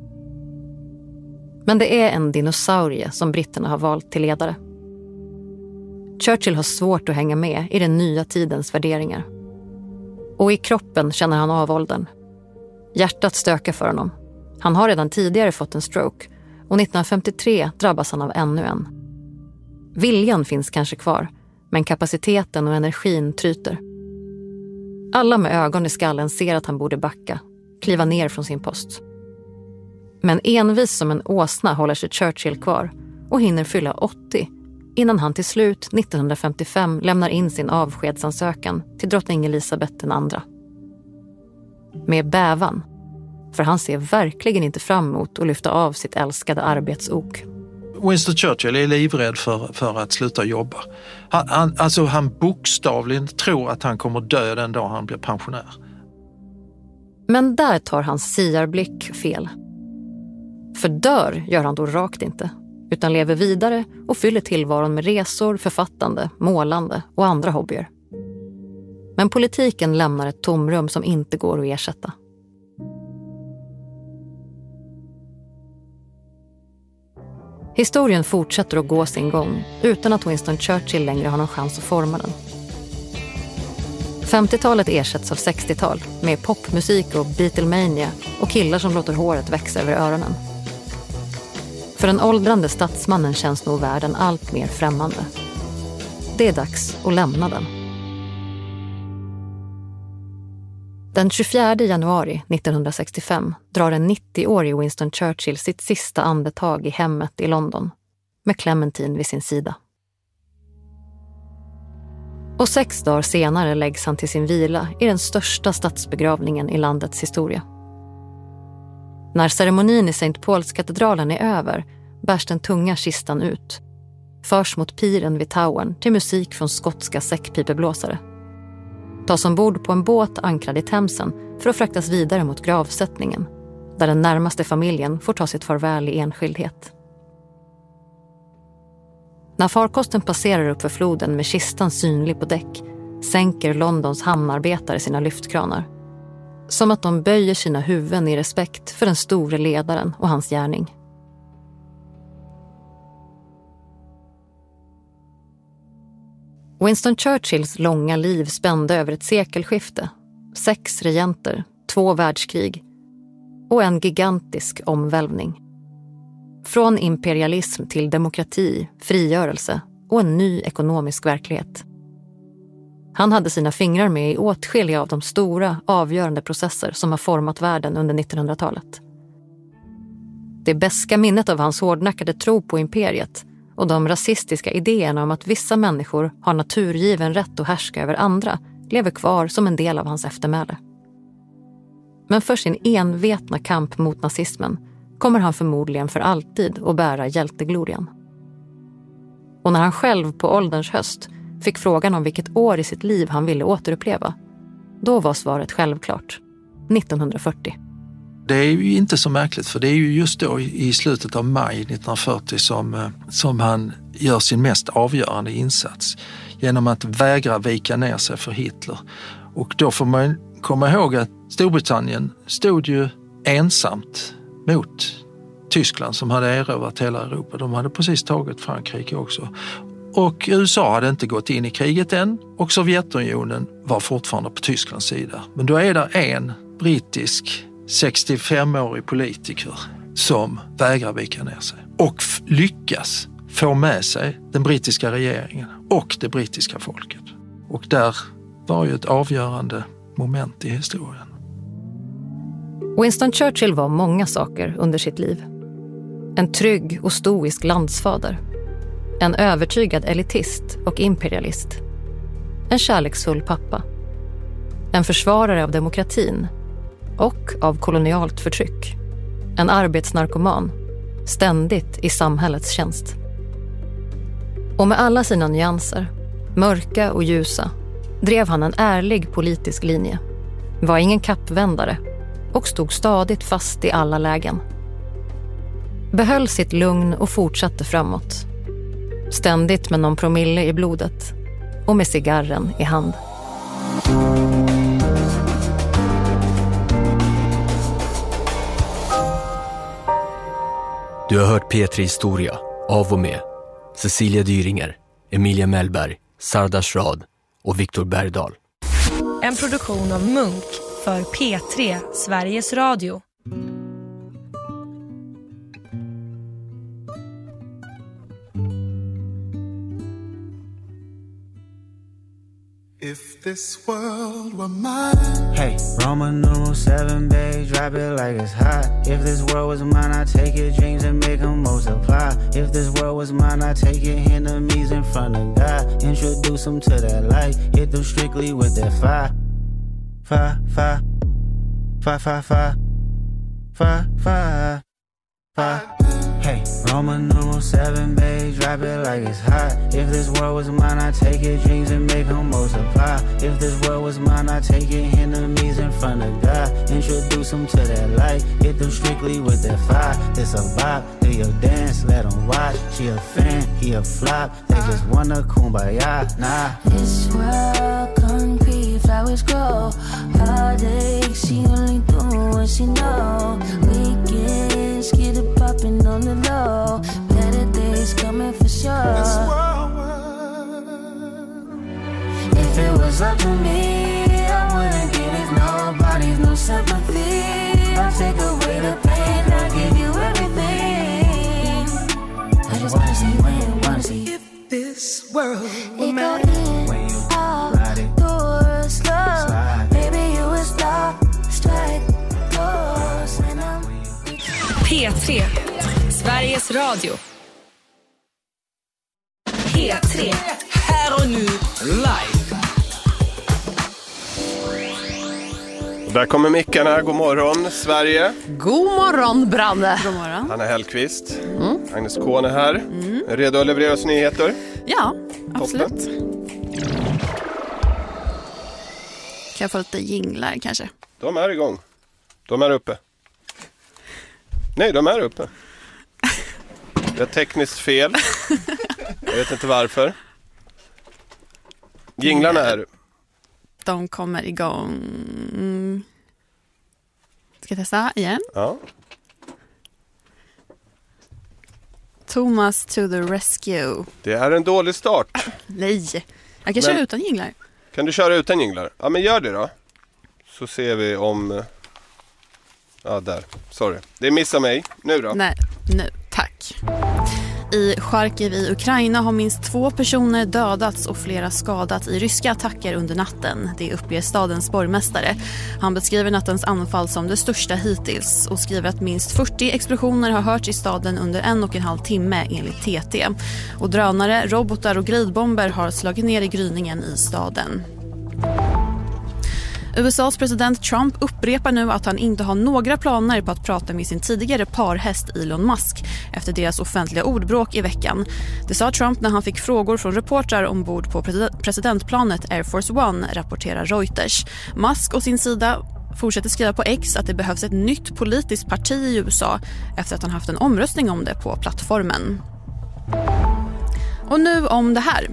D: Men det är en dinosaurie som britterna har valt till ledare. Churchill har svårt att hänga med i den nya tidens värderingar. Och i kroppen känner han av åldern. Hjärtat stökar för honom. Han har redan tidigare fått en stroke och 1953 drabbas han av ännu en. Viljan finns kanske kvar, men kapaciteten och energin tryter. Alla med ögon i skallen ser att han borde backa, kliva ner från sin post. Men envis som en åsna håller sig Churchill kvar och hinner fylla 80 innan han till slut 1955 lämnar in sin avskedsansökan till drottning Elisabeth II. Med bävan, för han ser verkligen inte fram emot att lyfta av sitt älskade arbetsok.
J: Winston Churchill är livrädd för att sluta jobba. Han bokstavligen tror att han kommer dö den dag han blir pensionär.
D: Men där tar hans siarblick fel. För dör gör han då rakt inte, utan lever vidare och fyller tillvaron med resor, författande, målande och andra hobbyer. Men politiken lämnar ett tomrum som inte går att ersätta. Historien fortsätter att gå sin gång utan att Winston Churchill längre har någon chans att forma den. 50-talet ersätts av 60-tal med popmusik och Beatlemania och killar som låter håret växa över öronen. För den åldrande statsmannen känns nog världen allt mer främmande. Det är dags att lämna den. Den 24 januari 1965 drar en 90-årig Winston Churchill sitt sista andetag i hemmet i London med Clementine vid sin sida. Och 6 dagar senare läggs han till sin vila i den största statsbegravningen i landets historia. När ceremonin i St. Paul's-katedralen är över bärs den tunga kistan ut. Förs mot piren vid Towern till musik från skotska säckpipeblåsare. Tas ombord på en båt ankrad i Themsen för att fraktas vidare mot gravsättningen, där den närmaste familjen får ta sitt farväl i enskildhet. När farkosten passerar upp för floden med kistan synlig på däck sänker Londons hamnarbetare sina lyftkranar. Som att de böjer sina huvuden i respekt för den store ledaren och hans gärning. Winston Churchills långa liv spände över ett sekelskifte, 6 regenter, 2 världskrig och en gigantisk omvälvning. Från imperialism till demokrati, frigörelse och en ny ekonomisk verklighet. Han hade sina fingrar med i åtskilliga av de stora, avgörande processer som har format världen under 1900-talet. Det beska minnet av hans hårdnackade tro på imperiet och de rasistiska idéerna om att vissa människor har naturgiven rätt att härska över andra lever kvar som en del av hans eftermäle. Men för sin envetna kamp mot nazismen kommer han förmodligen för alltid att bära hjälteglorian. Och när han själv på ålderns höst fick frågan om vilket år i sitt liv han ville återuppleva, då var svaret självklart: 1940.
J: Det är ju inte så märkligt, för det är ju just då i slutet av maj 1940 som han gör sin mest avgörande insats genom att vägra vika ner sig för Hitler. Och då får man komma ihåg att Storbritannien stod ju ensamt mot Tyskland som hade erövrat hela Europa. De hade precis tagit Frankrike också. Och USA hade inte gått in i kriget än och Sovjetunionen var fortfarande på Tysklands sida. Men då är det en brittisk 65-årig politiker som vägrar vika ner sig och lyckas få med sig den brittiska regeringen och det brittiska folket. Och där var ju ett avgörande moment i historien.
D: Winston Churchill var många saker under sitt liv. En trygg och stoisk landsfader. En övertygad elitist och imperialist. En kärleksfull pappa. En försvarare av demokratin och av kolonialt förtryck. En arbetsnarkoman, ständigt i samhällets tjänst. Och med alla sina nyanser, mörka och ljusa, drev han en ärlig politisk linje. Var ingen kappvändare och stod stadigt fast i alla lägen. Behöll sitt lugn och fortsatte framåt. Ständigt med någon promille i blodet och med cigarren i hand.
M: Du har hört P3 Historia av och med Cecilia Dyringer, Emilia Mellberg, Sardas Rad och Viktor Bergdahl.
C: En produktion av Munk för P3 Sveriges Radio.
N: If this world were mine. Hey, Roman numeral 7, babe, drop it like it's hot. If this world was mine, I'd take your dreams and make them multiply. If this world was mine, I'd take your enemies in front of God. Introduce them to that light, hit them strictly with that fire. Fire, fire, fire, fire, fire, fire, fire, fire. Hey, Roman numeral 7, babe, drop it like it's hot. If this world was mine, I'd take your dreams and make them multiply. If this world was mine, I'd take your enemies in front of God. Introduce them to that light, hit them strictly with that fire. This a vibe, do your dance, let them watch. She a fan, he a flop, they just wanna kumbaya, nah.
I: This world concrete, flowers grow. Heartache, she only doing what she know. Weekends, get it poppin' on the low. Better up to me, I wouldn't give this nobody's no sympathy. I'll take away the pain, I'll give you everything. I just wanna see when you wanna see. If this world were mine, when you ride it, doors slow, maybe you would stop, strike doors when I'm
C: P3, Sveriges Radio. P3,
O: här och nu, live.
P: Där kommer mickarna. God morgon, Sverige.
O: God morgon, Branne.
D: God morgon.
P: Hanna Hellqvist. Agnes Kåne här. Är redo att leverera oss nyheter?
D: Ja, absolut. Kan jag få lite jinglar kanske?
P: De är igång. De är uppe. Nej, de är uppe. Det är tekniskt fel. Jag vet inte varför. Jinglarna är...
D: De kommer igång. Ska jag testa igen?
P: Ja.
D: Thomas to the rescue.
P: Det är en dålig start.
D: Nej, jag kan köra utan jinglar.
P: Kan du köra utan jinglar? Ja, men gör det då. Så ser vi om... Ja, där. Sorry. Det missar mig. Nu då?
D: Nej, nu. Tack. I Charkiv i Ukraina har minst 2 personer dödats och flera skadats i ryska attacker under natten. Det uppger stadens borgmästare. Han beskriver nattens anfall som det största hittills och skriver att minst 40 explosioner har hörts i staden under 1,5 timme enligt TT. Och drönare, robotar och glidbomber har slagit ner i gryningen i staden. USAs president Trump upprepar nu att han inte har några planer på att prata med sin tidigare parhäst Elon Musk efter deras offentliga ordbråk i veckan. Det sa Trump när han fick frågor från reportrar ombord på presidentplanet Air Force One, rapporterar Reuters. Musk och sin sida fortsätter skriva på X att det behövs ett nytt politiskt parti i USA efter att han haft en omröstning om det på plattformen. Och nu om det här.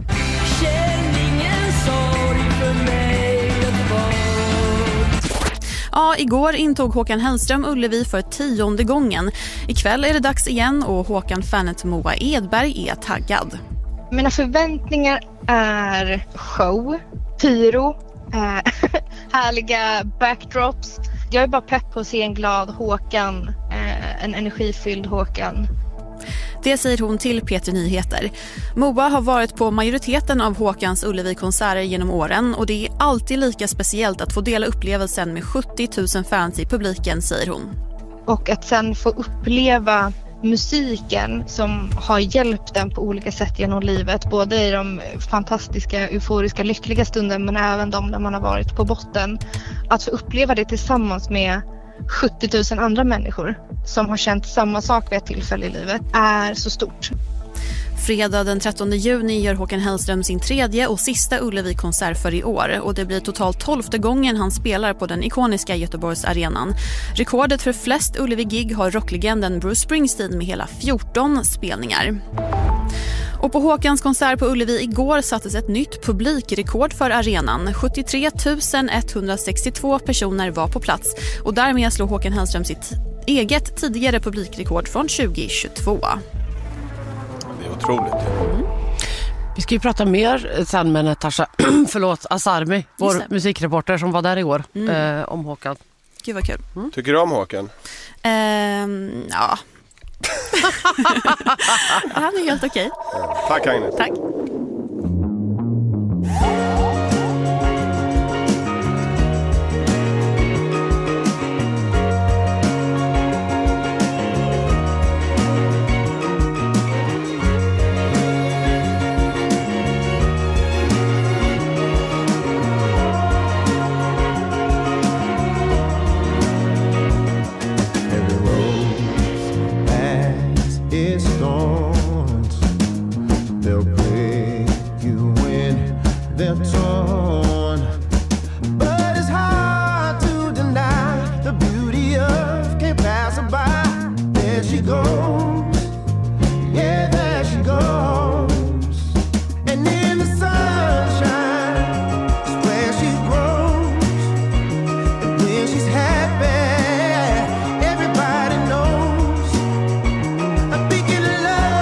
D: Ja, igår intog Håkan Hellström Ullevi för 10:e gången. Ikväll är det dags igen och Håkan-fanet Moa Edberg är taggad.
Q: Mina förväntningar är show, pyro, härliga backdrops. Jag är bara pepp på att se en glad Håkan, en energifylld Håkan.
D: Det säger hon till P3 Nyheter. Moa har varit på majoriteten av Håkans Ullevi-konserter genom åren och det är alltid lika speciellt att få dela upplevelsen med 70 000 fans i publiken, säger hon.
Q: Och att sen få uppleva musiken som har hjälpt den på olika sätt genom livet. Både i de fantastiska, euforiska, lyckliga stunden men även de där man har varit på botten. Att få uppleva det tillsammans med 70 000 andra människor som har känt samma sak vid ett tillfälle i livet är så stort.
D: Fredag den 13 juni gör Håkan Hellström sin 3:e och sista Ullevi-konsert för i år och det blir totalt 12:e gången han spelar på den ikoniska Göteborgs arenan. Rekordet för flest Ullevi-gig har rocklegenden Bruce Springsteen med hela 14 spelningar. Och på Håkans konsert på Ullevi igår sattes ett nytt publikrekord för arenan. 73 162 personer var på plats och därmed slår Håkan Hellström sitt eget tidigare publikrekord från 2022.
P: Det är otroligt.
O: Vi ska ju prata mer sen med Natasha Asarmi, vår musikreporter som var där igår om Håkan.
D: Gud vad kul.
P: Tycker du om Håkan?
D: Ja. Han är helt okej.
P: Tack Agnes.
D: Tack.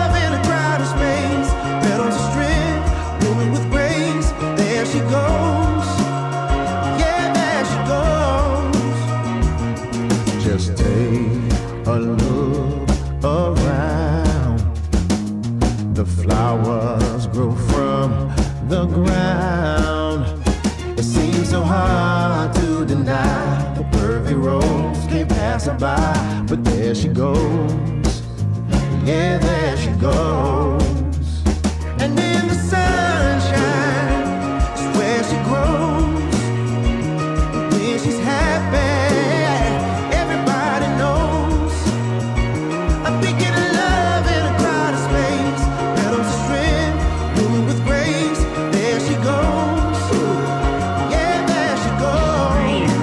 R: She goes.
N: Seems so hard to deny. The perfect rose can't pass her by. But there she goes. Yeah, there she goes. And in the sunshine is where she grows. When she's happy, everybody knows. A beacon of love in a crowded space. Petals of strength, moving with grace. There she goes. Yeah, there she goes.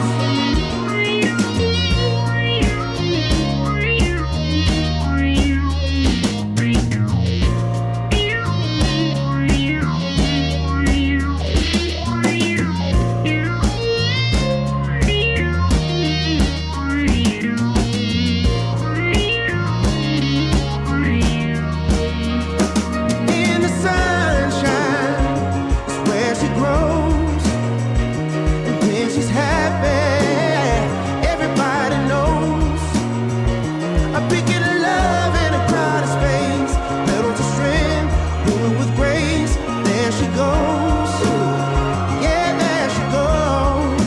N: In the sunshine is where she grows. And when she's happy, everybody knows. A beacon of love in a crowded space. Petals of strength, moving with grace. There she goes. Yeah, there she goes.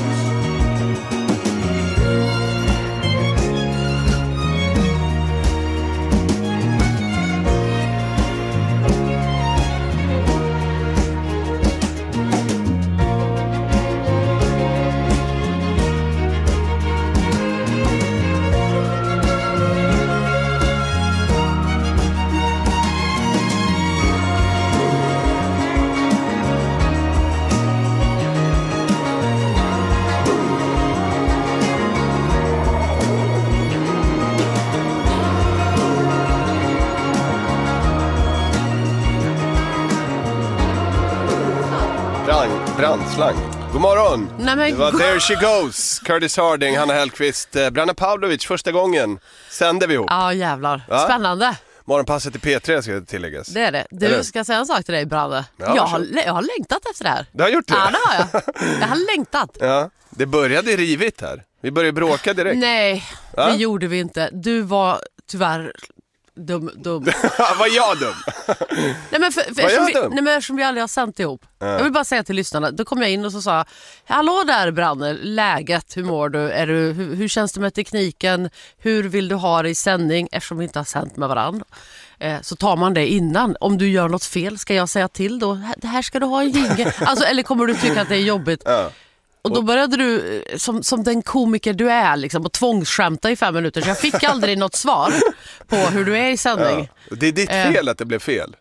P: Brandslang. God morgon!
O: Nej, men
P: det var There She Goes, Curtis Harding, Hanna Hellqvist, Branna Pavlovic. Första gången sände vi ihop.
O: Ja, jävlar.
P: Ja?
O: Spännande.
P: Morgonpasset i P3 ska det tilläggas.
O: Det är det. Du,
P: Eller?
O: ska säga en sak till dig, Branne.
P: Ja,
O: jag har längtat efter det här.
P: Du har gjort det?
O: Ja, det har jag. Jag har längtat.
P: Ja, det började rivigt här. Vi började bråka direkt.
O: Nej,
P: Ja?
O: det gjorde vi inte. Du var tyvärr dum.
P: Var jag dum?
O: Nej, men
P: Var jag dum?
O: Nej, men eftersom vi aldrig har sänt ihop. Jag vill bara säga till lyssnarna. Då kom jag in och så sa: hallå där, Branne, läget, hur mår du? Hur känns det med tekniken? Hur vill du ha det i sändning? Eftersom vi inte har sänt med varandra. Så tar man det innan. Om du gör något fel, ska jag säga till då? Det här ska du ha i jingeln. Alltså, eller kommer du tycka att det är jobbigt?
P: Ja.
O: Och då började du, som den komiker du är, liksom, och tvångsskämta i 5 minuter. Så jag fick aldrig något svar på hur du är i sändning.
P: Ja. Det är ditt fel att det blev fel.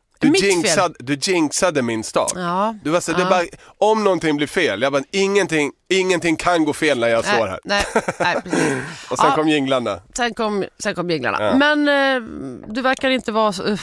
P: Du jinxade min start.
O: Ja.
P: Du var så, du bara, om någonting blir fel, jag bara, ingenting kan gå fel när jag står här.
O: Nej, precis.
P: Och sen kom jinglarna.
O: Sen kom jinglarna.
P: Ja.
O: Men du verkar inte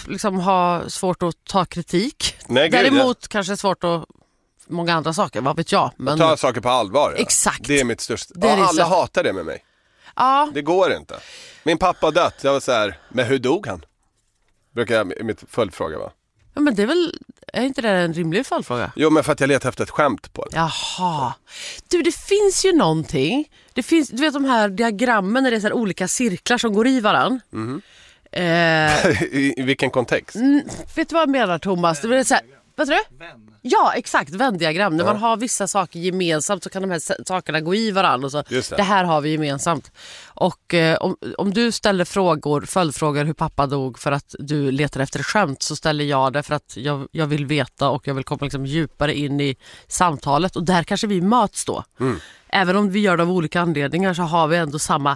O: ha svårt att ta kritik.
P: Nej,
O: däremot kanske svårt att många andra saker, vad vet jag. Men
P: ta saker på allvar. Ja.
O: Exakt.
P: Det är mitt största.
O: Det är
P: alla hatar det med mig.
O: Ja.
P: Det går inte. Min pappa har dött. Jag var så här, men hur dog han? Brukar jag mitt följdfråga va?
O: Ja, men det är väl, är inte det en rimlig följdfråga?
P: Jo, men för att jag letar efter ett skämt på det.
O: Jaha. Du, det finns ju någonting. Det finns, du vet de här diagrammen när det är så här olika cirklar som går i varann.
P: Mm. I vilken kontext?
O: Vet du vad jag menar, Thomas? Det är så här, vet du? Ja, exakt, vändiagram. När man har vissa saker gemensamt så kan de här sakerna gå i varandra. Och så. Det här har vi gemensamt. Och om du ställer följdfrågor hur pappa dog för att du letar efter skämt, så ställer jag det för att jag vill veta och jag vill komma liksom djupare in i samtalet. Och där kanske vi möts då. Även om vi gör det av olika anledningar så har vi ändå samma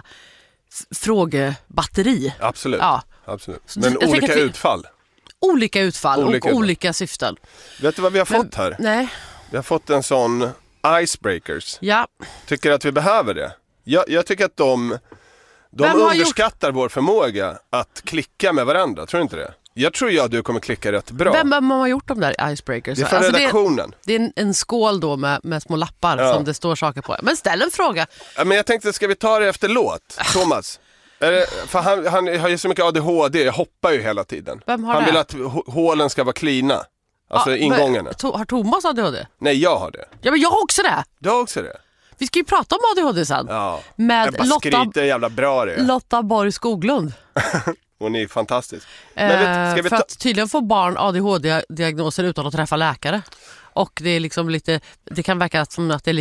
O: frågebatteri.
P: Absolut.
O: Ja.
P: Absolut. Men olika utfall.
O: Olika utfall och olika syften.
P: Vet du vad vi har fått här?
O: Nej.
P: Vi har fått en sån icebreakers.
O: Ja.
P: Tycker att vi behöver det? Jag tycker att de underskattar vår förmåga att klicka med varandra. Tror du inte det? Jag tror att du kommer klicka rätt bra.
O: Vem har gjort de där icebreakers?
P: Det är från redaktionen.
O: Det är en skål då med små lappar som det står saker på. Men ställ en fråga.
P: Ja, men jag tänkte, ska vi ta det efter låt? Thomas. För han har ju så mycket ADHD. Jag hoppar ju hela tiden.
O: Vem har
P: han
O: det?
P: vill att hålen ska vara cleana. Alltså ingångarna.
O: Har Thomas ADHD?
P: Nej, jag har det.
O: Ja, men jag har också det.
P: Du har också det.
O: Vi ska ju prata om ADHD sen.
P: Ja.
O: Med
P: jag bara skryter jävla bra det.
O: Lotta Borg Skoglund.
P: Hon är fantastisk. Men
O: för att tydligen få barn ADHD-diagnoser utan att träffa läkare. Och det är liksom lite, det kan verka som att det är